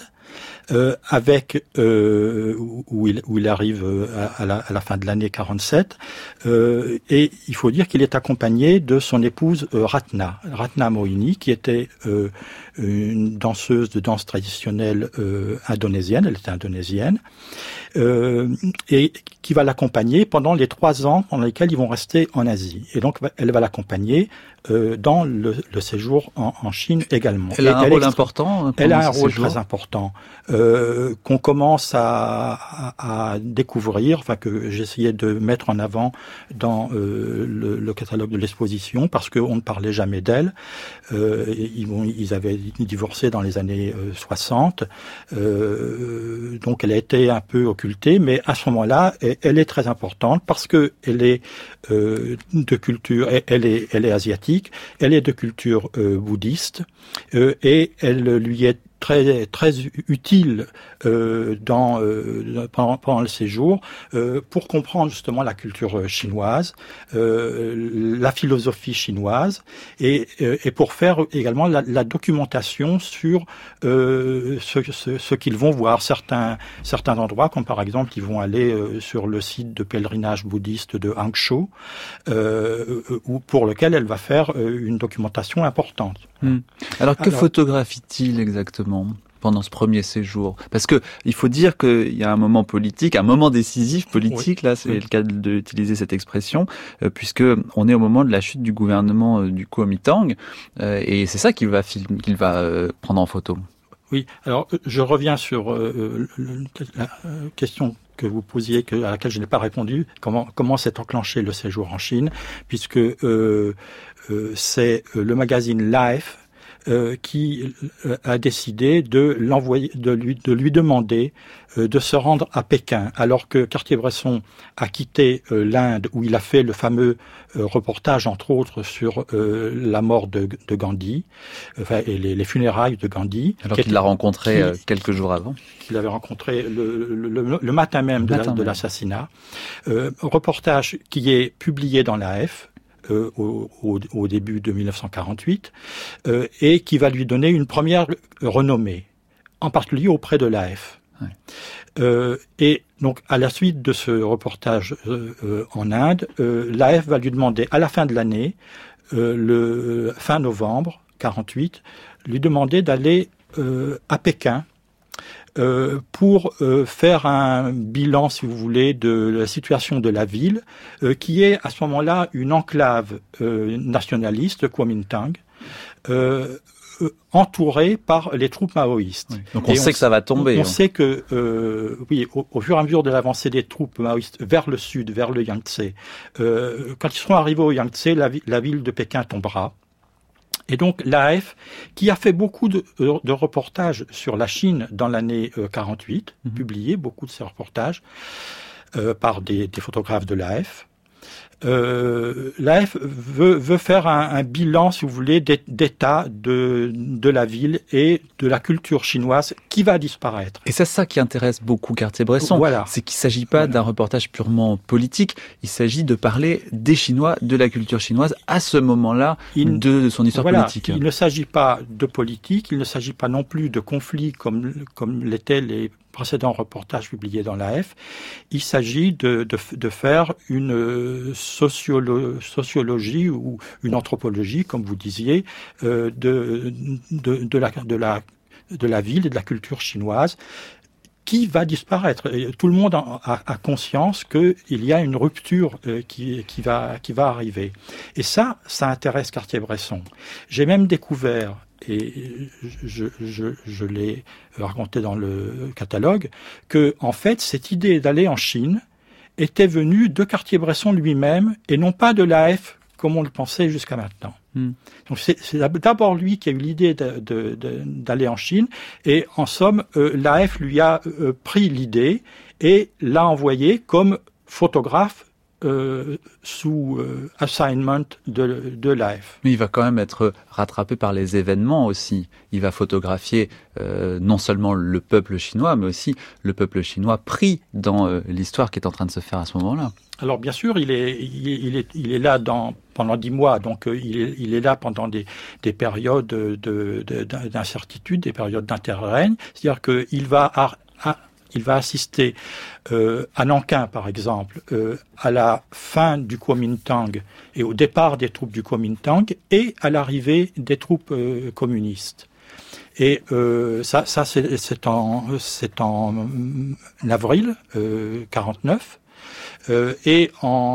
Où il arrive à la fin de l'année 47, et il faut dire qu'il est accompagné de son épouse Ratna Mohini, qui était une danseuse de danse traditionnelle indonésienne, elle était indonésienne, et qui va l'accompagner pendant les 3 ans pendant lesquels ils vont rester en Asie. Et donc elle va l'accompagner dans le séjour en Chine également. Elle a un rôle important. Elle a un rôle très important qu'on commence à découvrir, enfin que j'essayais de mettre en avant dans le catalogue de l'exposition, parce qu'on ne parlait jamais d'elle. Ils avaient divorcé dans les années 60, donc elle a été un peu occultée, mais à ce moment-là, elle est très importante parce que elle est de culture, elle est asiatique, elle est de culture bouddhiste, et elle lui est très très utile pendant le séjour pour comprendre justement la culture chinoise, la philosophie chinoise, et pour faire également la documentation sur ce qu'ils vont voir, certains endroits, comme par exemple ils vont aller sur le site de pèlerinage bouddhiste de Hangzhou, pour lequel elle va faire une documentation importante. Alors que photographie-t-il exactement pendant ce premier séjour? Parce que il faut dire qu'il y a un moment politique, un moment décisif politique, là c'est le cas d'utiliser cette expression, puisque on est au moment de la chute du gouvernement du Kuomintang, et c'est ça qu'il va prendre en photo. Oui, alors je reviens sur la question que vous posiez, à laquelle je n'ai pas répondu, comment s'est enclenché le séjour en Chine, puisque c'est le magazine Life qui a décidé de lui demander de se rendre à Pékin, alors que Cartier-Bresson a quitté l'Inde, où il a fait le fameux reportage, entre autres, sur la mort de Gandhi, et les funérailles de Gandhi. Alors qu'il l'a rencontré quelques jours avant. Qu'il avait rencontré le matin même de l'assassinat. Reportage qui est publié dans l'AF, au début de 1948, et qui va lui donner une première renommée, en particulier auprès de l'AF. Ouais. Et donc, à la suite de ce reportage en Inde, l'AF va lui demander, à la fin de l'année, fin novembre 48, lui demander d'aller à Pékin pour faire un bilan, si vous voulez, de la situation de la ville, qui est à ce moment-là une enclave nationaliste, Kuomintang, entourée par les troupes maoïstes. Oui. Donc on sait que ça va tomber. On sait que, au fur et à mesure de l'avancée des troupes maoïstes vers le sud, vers le Yangtze, quand ils seront arrivés au Yangtze, la ville de Pékin tombera. Et donc l'AF, qui a fait beaucoup de reportages sur la Chine dans l'année 48, publié beaucoup de ces reportages par des photographes de l'AF, l'AF veut faire un bilan, si vous voulez, d'état de la ville et de la culture chinoise qui va disparaître. Et c'est ça qui intéresse beaucoup Cartier-Bresson. Voilà. C'est qu'il ne s'agit pas d'un reportage purement politique, il s'agit de parler des Chinois, de la culture chinoise à ce moment-là de son histoire politique. Il ne s'agit pas de politique, il ne s'agit pas non plus de conflits comme l'étaient les précédents reportages publiés dans l'AF. Il s'agit de faire une sociologie ou une anthropologie, comme vous disiez, de la ville et de la culture chinoise qui va disparaître. Et tout le monde a conscience qu'il y a une rupture qui va arriver. Et ça intéresse Cartier-Bresson. J'ai même découvert, et je l'ai raconté dans le catalogue, que en fait cette idée d'aller en Chine était venue de Cartier-Bresson lui-même et non pas de l'AF comme on le pensait jusqu'à maintenant. Donc c'est d'abord lui qui a eu l'idée d'aller en Chine et en somme l'AF lui a pris l'idée et l'a envoyé comme photographe sous assignment de l'AF. Mais il va quand même être rattrapé par les événements aussi. Il va photographier non seulement le peuple chinois, mais aussi le peuple chinois pris dans l'histoire qui est en train de se faire à ce moment-là. Alors bien sûr, il est là pendant 10 mois, donc il est là pendant des périodes d'incertitude, des périodes d'interrègne. C'est-à-dire qu'il va assister à Nankin, par exemple, à la fin du Kuomintang et au départ des troupes du Kuomintang et à l'arrivée des troupes communistes. Et ça c'est en avril 49. Et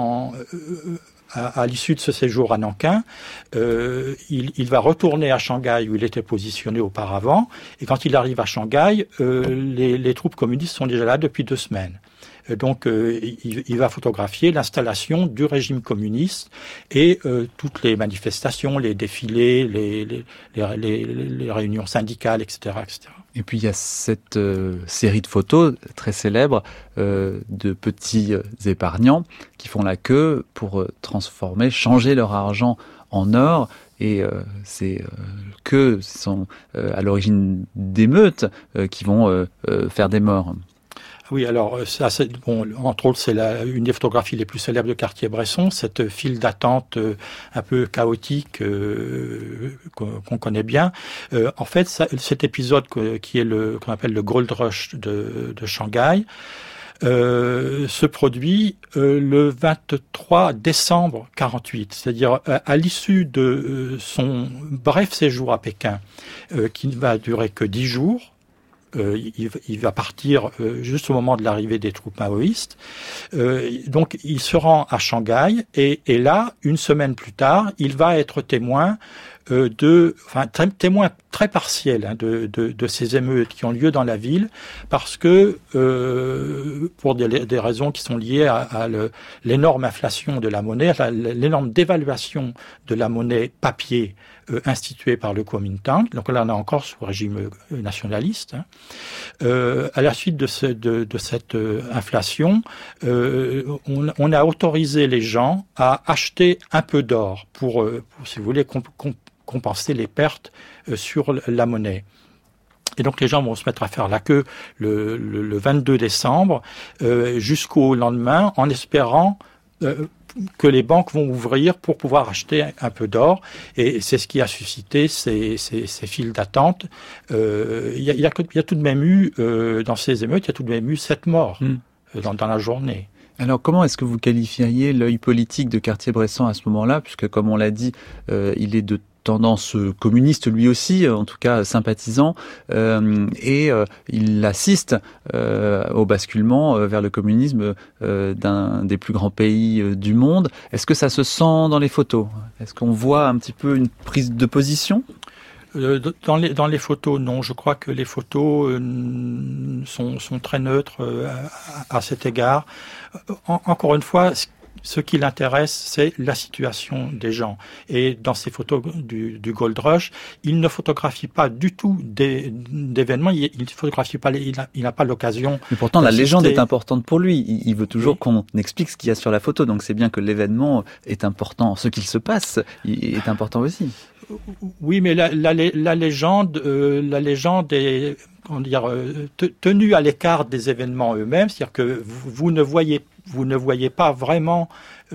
à l'issue de ce séjour à Nankin, il va retourner à Shanghai où il était positionné auparavant. Et quand il arrive à Shanghai, les troupes communistes sont déjà là depuis 2 semaines. Donc il va photographier l'installation du régime communiste et toutes les manifestations, les défilés, les réunions syndicales, etc., etc. Et puis il y a cette série de photos très célèbres de petits épargnants qui font la queue pour changer leur argent en or. Et ces queues sont à l'origine d'émeutes qui vont faire des morts. Oui, alors ça, entre autres, c'est une des photographies les plus célèbres de Cartier-Bresson, cette file d'attente un peu chaotique qu'on connaît bien. En fait, cet épisode qui est qu'on appelle le Gold Rush de Shanghai se produit le 23 décembre 48, c'est-à-dire à l'issue de son bref séjour à Pékin, qui ne va durer que 10 jours. Il va partir juste au moment de l'arrivée des troupes maoïstes. Donc, il se rend à Shanghai et là, une semaine plus tard, il va être témoin témoin très partiel de ces émeutes qui ont lieu dans la ville, parce que pour des raisons qui sont liées à l'énorme inflation de la monnaie, l'énorme dévaluation de la monnaie papier instituée par le Kuomintang. Donc là, on est encore sous régime nationaliste. À la suite de cette inflation, on a autorisé les gens à acheter un peu d'or pour si vous voulez, compenser les pertes sur la monnaie. Et donc les gens vont se mettre à faire la queue le 22 décembre jusqu'au lendemain en espérant que les banques vont ouvrir pour pouvoir acheter un peu d'or. Et c'est ce qui a suscité ces files d'attente. Il y a tout de même eu, dans ces émeutes, il y a tout de même eu 7 morts dans la journée. Alors comment est-ce que vous qualifieriez l'œil politique de Cartier-Bresson à ce moment-là, puisque comme on l'a dit, il est de tendance communiste lui aussi, en tout cas sympathisant, et il assiste au basculement vers le communisme d'un des plus grands pays du monde. Est-ce que ça se sent dans les photos ? Est-ce qu'on voit un petit peu une prise de position ? Dans les photos, non. Je crois que les photos sont très neutres à cet égard. Encore une fois, ce qui l'intéresse, c'est la situation des gens. Et dans ces photos du Gold Rush, il ne photographie pas du tout d'événements. Il photographie pas. Il n'a pas l'occasion. Mais pourtant, la légende est importante pour lui. Il veut toujours qu'on explique ce qu'il y a sur la photo. Donc, c'est bien que l'événement est important. Ce qu'il se passe est important aussi. Oui, mais la légende est tenue à l'écart des événements eux-mêmes. C'est-à-dire que vous ne voyez pas vraiment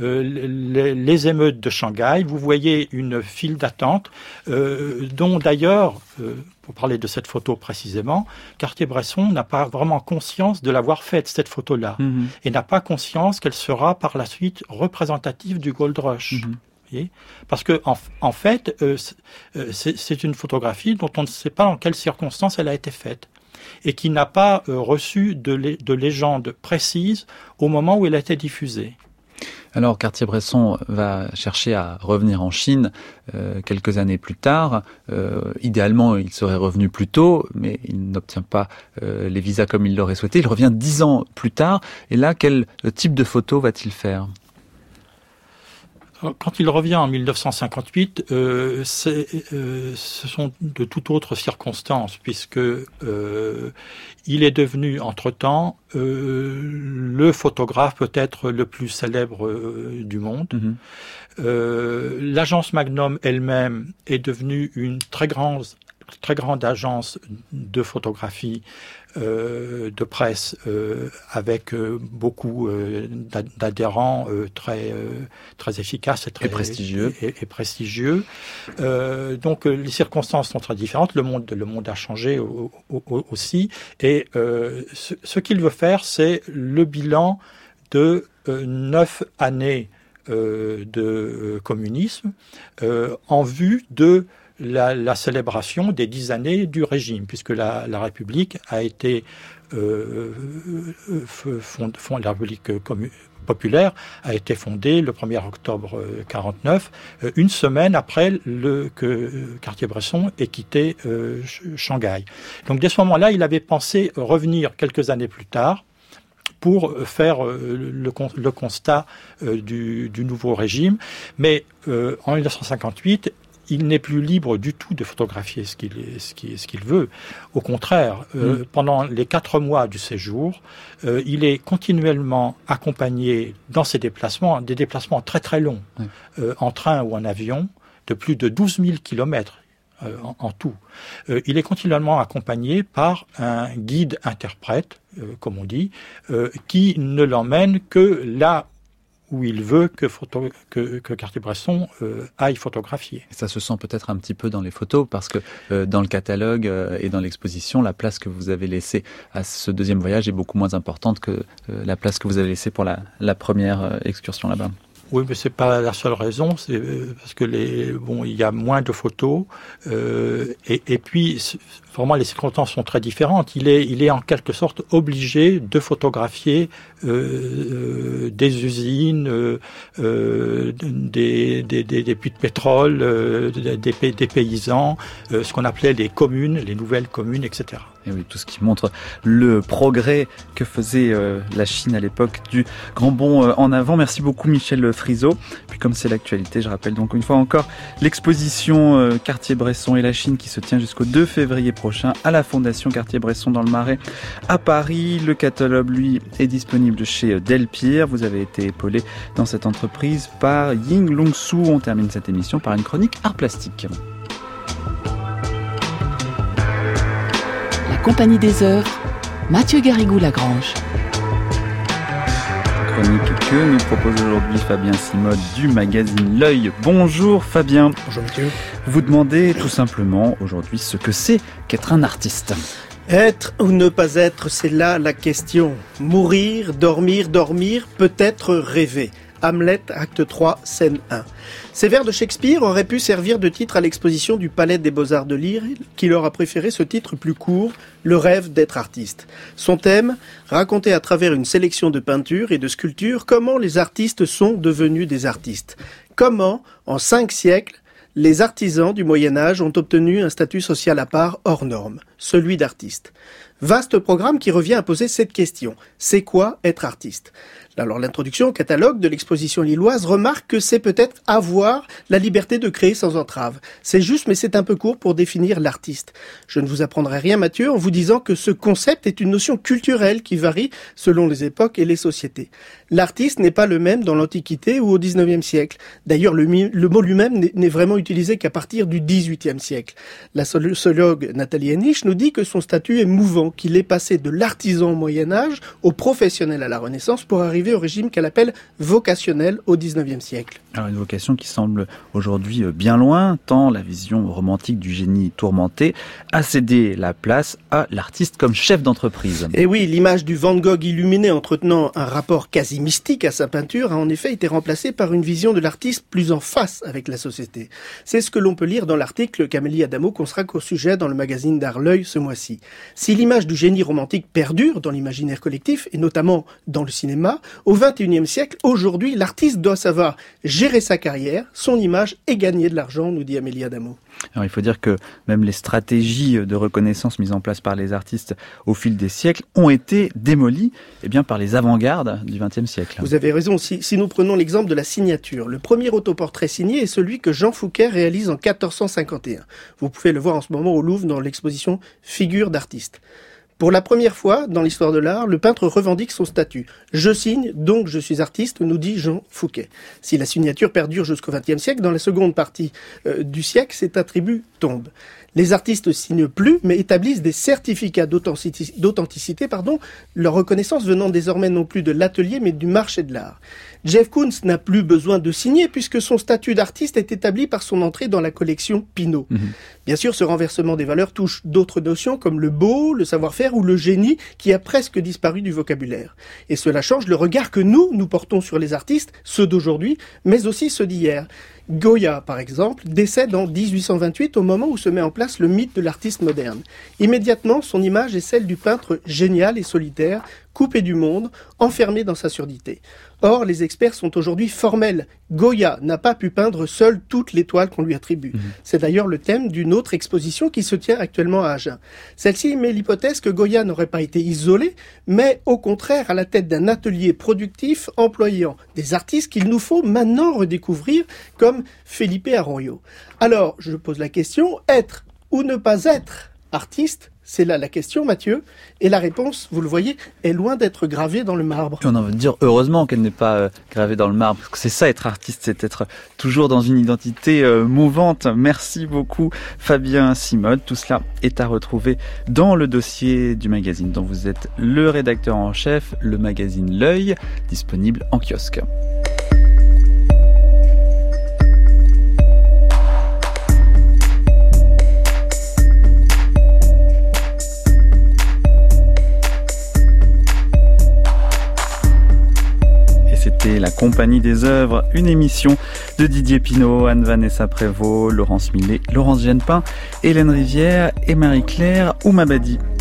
les émeutes de Shanghai. Vous voyez une file d'attente dont d'ailleurs, pour parler de cette photo précisément, Cartier-Bresson n'a pas vraiment conscience de l'avoir faite, cette photo-là, et n'a pas conscience qu'elle sera par la suite représentative du Gold Rush. Parce que en fait, c'est une photographie dont on ne sait pas dans quelles circonstances elle a été faite et qui n'a pas reçu de légende précise au moment où elle a été diffusée. Alors Cartier-Bresson va chercher à revenir en Chine quelques années plus tard. Idéalement, il serait revenu plus tôt, mais il n'obtient pas les visas comme il l'aurait souhaité. Il revient 10 ans plus tard. Et là, quel type de photo va-t-il faire ? Quand il revient en 1958, ce sont de toute autre circonstances, puisque il est devenu entre-temps le photographe peut-être le plus célèbre du monde. L'agence Magnum elle-même est devenue une très grande agence de photographie de presse avec beaucoup d'adhérents très efficaces et prestigieux. Donc les circonstances sont très différentes. Le monde a changé aussi. Et ce qu'il veut faire, c'est le bilan de 9 années de communisme en vue de la célébration des 10 années du régime, puisque la République a été la République populaire a été fondée le 1er octobre 49, une semaine après que Cartier-Bresson ait quitté Shanghai. Donc dès ce moment-là, il avait pensé revenir quelques années plus tard pour faire le constat du nouveau régime, mais en 1958, il n'est plus libre du tout de photographier ce qu'il veut. Au contraire, pendant les 4 mois du séjour, il est continuellement accompagné dans ses déplacements, des déplacements très très longs, en train ou en avion, de plus de 12 000 kilomètres en tout. Il est continuellement accompagné par un guide interprète, comme on dit, qui ne l'emmène que là où il veut que Cartier-Bresson aille photographier. Et ça se sent peut-être un petit peu dans les photos, parce que dans le catalogue et dans l'exposition, la place que vous avez laissée à ce deuxième voyage est beaucoup moins importante que la place que vous avez laissée pour la première excursion là-bas. Oui, mais c'est pas la seule raison, c'est parce que il y a moins de photos et puis vraiment les circonstances sont très différentes. Il est en quelque sorte obligé de photographier des usines, des puits de pétrole, des paysans, ce qu'on appelait les communes, les nouvelles communes, etc. Et oui, tout ce qui montre le progrès que faisait la Chine à l'époque du grand bond en avant. Merci beaucoup Michel Friso. Puis comme c'est l'actualité, je rappelle donc une fois encore l'exposition Cartier-Bresson et la Chine qui se tient jusqu'au 2 février prochain à la Fondation Cartier-Bresson dans le Marais à Paris. Le catalogue, lui, est disponible chez Delpire. Vous avez été épaulé dans cette entreprise par Ying Long Su. On termine cette émission par une chronique art plastique. La Compagnie des œuvres, Mathieu Garrigou-Lagrange. Chronique que nous propose aujourd'hui Fabien Simode du magazine L'Œil. Bonjour Fabien. Bonjour Mathieu. Vous demandez tout simplement aujourd'hui ce que c'est qu'être un artiste. Être ou ne pas être, c'est là la question. Mourir, dormir, peut-être rêver. Hamlet, acte 3, scène 1. Ces vers de Shakespeare auraient pu servir de titre à l'exposition du Palais des Beaux-Arts de Lille, qui leur a préféré ce titre plus court, Le rêve d'être artiste. Son thème, raconter à travers une sélection de peintures et de sculptures comment les artistes sont devenus des artistes. Comment, en 5 siècles, les artisans du Moyen-Âge ont obtenu un statut social à part hors norme, celui d'artiste. Vaste programme qui revient à poser cette question. C'est quoi être artiste ? Alors l'introduction au catalogue de l'exposition lilloise remarque que c'est peut-être avoir la liberté de créer sans entrave. C'est juste, mais c'est un peu court pour définir l'artiste. Je ne vous apprendrai rien, Mathieu, en vous disant que ce concept est une notion culturelle qui varie selon les époques et les sociétés. L'artiste n'est pas le même dans l'Antiquité ou au XIXe siècle. D'ailleurs, le mot lui-même n'est vraiment utilisé qu'à partir du XVIIIe siècle. La sociologue Nathalie Henich nous dit que son statut est mouvant, qu'il est passé de l'artisan au Moyen-Âge au professionnel à la Renaissance pour arriver au régime qu'elle appelle vocationnel au XIXe siècle. Alors une vocation qui semble aujourd'hui bien loin, tant la vision romantique du génie tourmenté a cédé la place à l'artiste comme chef d'entreprise. Et oui, l'image du Van Gogh illuminé entretenant un rapport quasi mystique à sa peinture a en effet été remplacée par une vision de l'artiste plus en face avec la société. C'est ce que l'on peut lire dans l'article qu'Amélie Adamo consacre au sujet dans le magazine d'art L'Œil ce mois-ci. Si l'image du génie romantique perdure dans l'imaginaire collectif, et notamment dans le cinéma, au XXIe siècle, aujourd'hui, l'artiste doit savoir gérer sa carrière, son image et gagner de l'argent, nous dit Amélie Adamo. Alors il faut dire que même les stratégies de reconnaissance mises en place par les artistes au fil des siècles ont été démolies par les avant-gardes du XXe siècle. Vous avez raison. Si nous prenons l'exemple de la signature, le premier autoportrait signé est celui que Jean Fouquet réalise en 1451. Vous pouvez le voir en ce moment au Louvre dans l'exposition Figures d'artistes. Pour la première fois dans l'histoire de l'art, le peintre revendique son statut. Je signe, donc je suis artiste, nous dit Jean Fouquet. Si la signature perdure jusqu'au XXe siècle, dans la seconde partie du siècle, cet attribut tombe. Les artistes signent plus, mais établissent des certificats d'authenticité, leur reconnaissance venant désormais non plus de l'atelier, mais du marché de l'art. Jeff Koons n'a plus besoin de signer puisque son statut d'artiste est établi par son entrée dans la collection Pinault. Bien sûr, ce renversement des valeurs touche d'autres notions comme le beau, le savoir-faire ou le génie qui a presque disparu du vocabulaire. Et cela change le regard que nous portons sur les artistes, ceux d'aujourd'hui, mais aussi ceux d'hier. Goya, par exemple, décède en 1828 au moment où se met en place le mythe de l'artiste moderne. Immédiatement, son image est celle du peintre génial et solitaire, coupé du monde, enfermé dans sa surdité. Or, les experts sont aujourd'hui formels. Goya n'a pas pu peindre seul toute l'étoile qu'on lui attribue. C'est d'ailleurs le thème d'une autre exposition qui se tient actuellement à Agen. Celle-ci met l'hypothèse que Goya n'aurait pas été isolé, mais au contraire à la tête d'un atelier productif employant des artistes qu'il nous faut maintenant redécouvrir comme Felipe Arroyo. Alors, je pose la question, être ou ne pas être artiste ? C'est là la question, Mathieu. Et la réponse, vous le voyez, est loin d'être gravée dans le marbre. On a envie de dire heureusement qu'elle n'est pas gravée dans le marbre, parce que c'est ça être artiste, c'est être toujours dans une identité mouvante. Merci beaucoup Fabien Simode. Tout cela est à retrouver dans le dossier du magazine dont vous êtes le rédacteur en chef, le magazine L'Œil, disponible en kiosque. C'était La Compagnie des œuvres, une émission de Didier Pinault, Anne-Vanessa Prévost, Laurence Millet, Laurence Genepin, Hélène Rivière et Marie-Claire Oumabadi.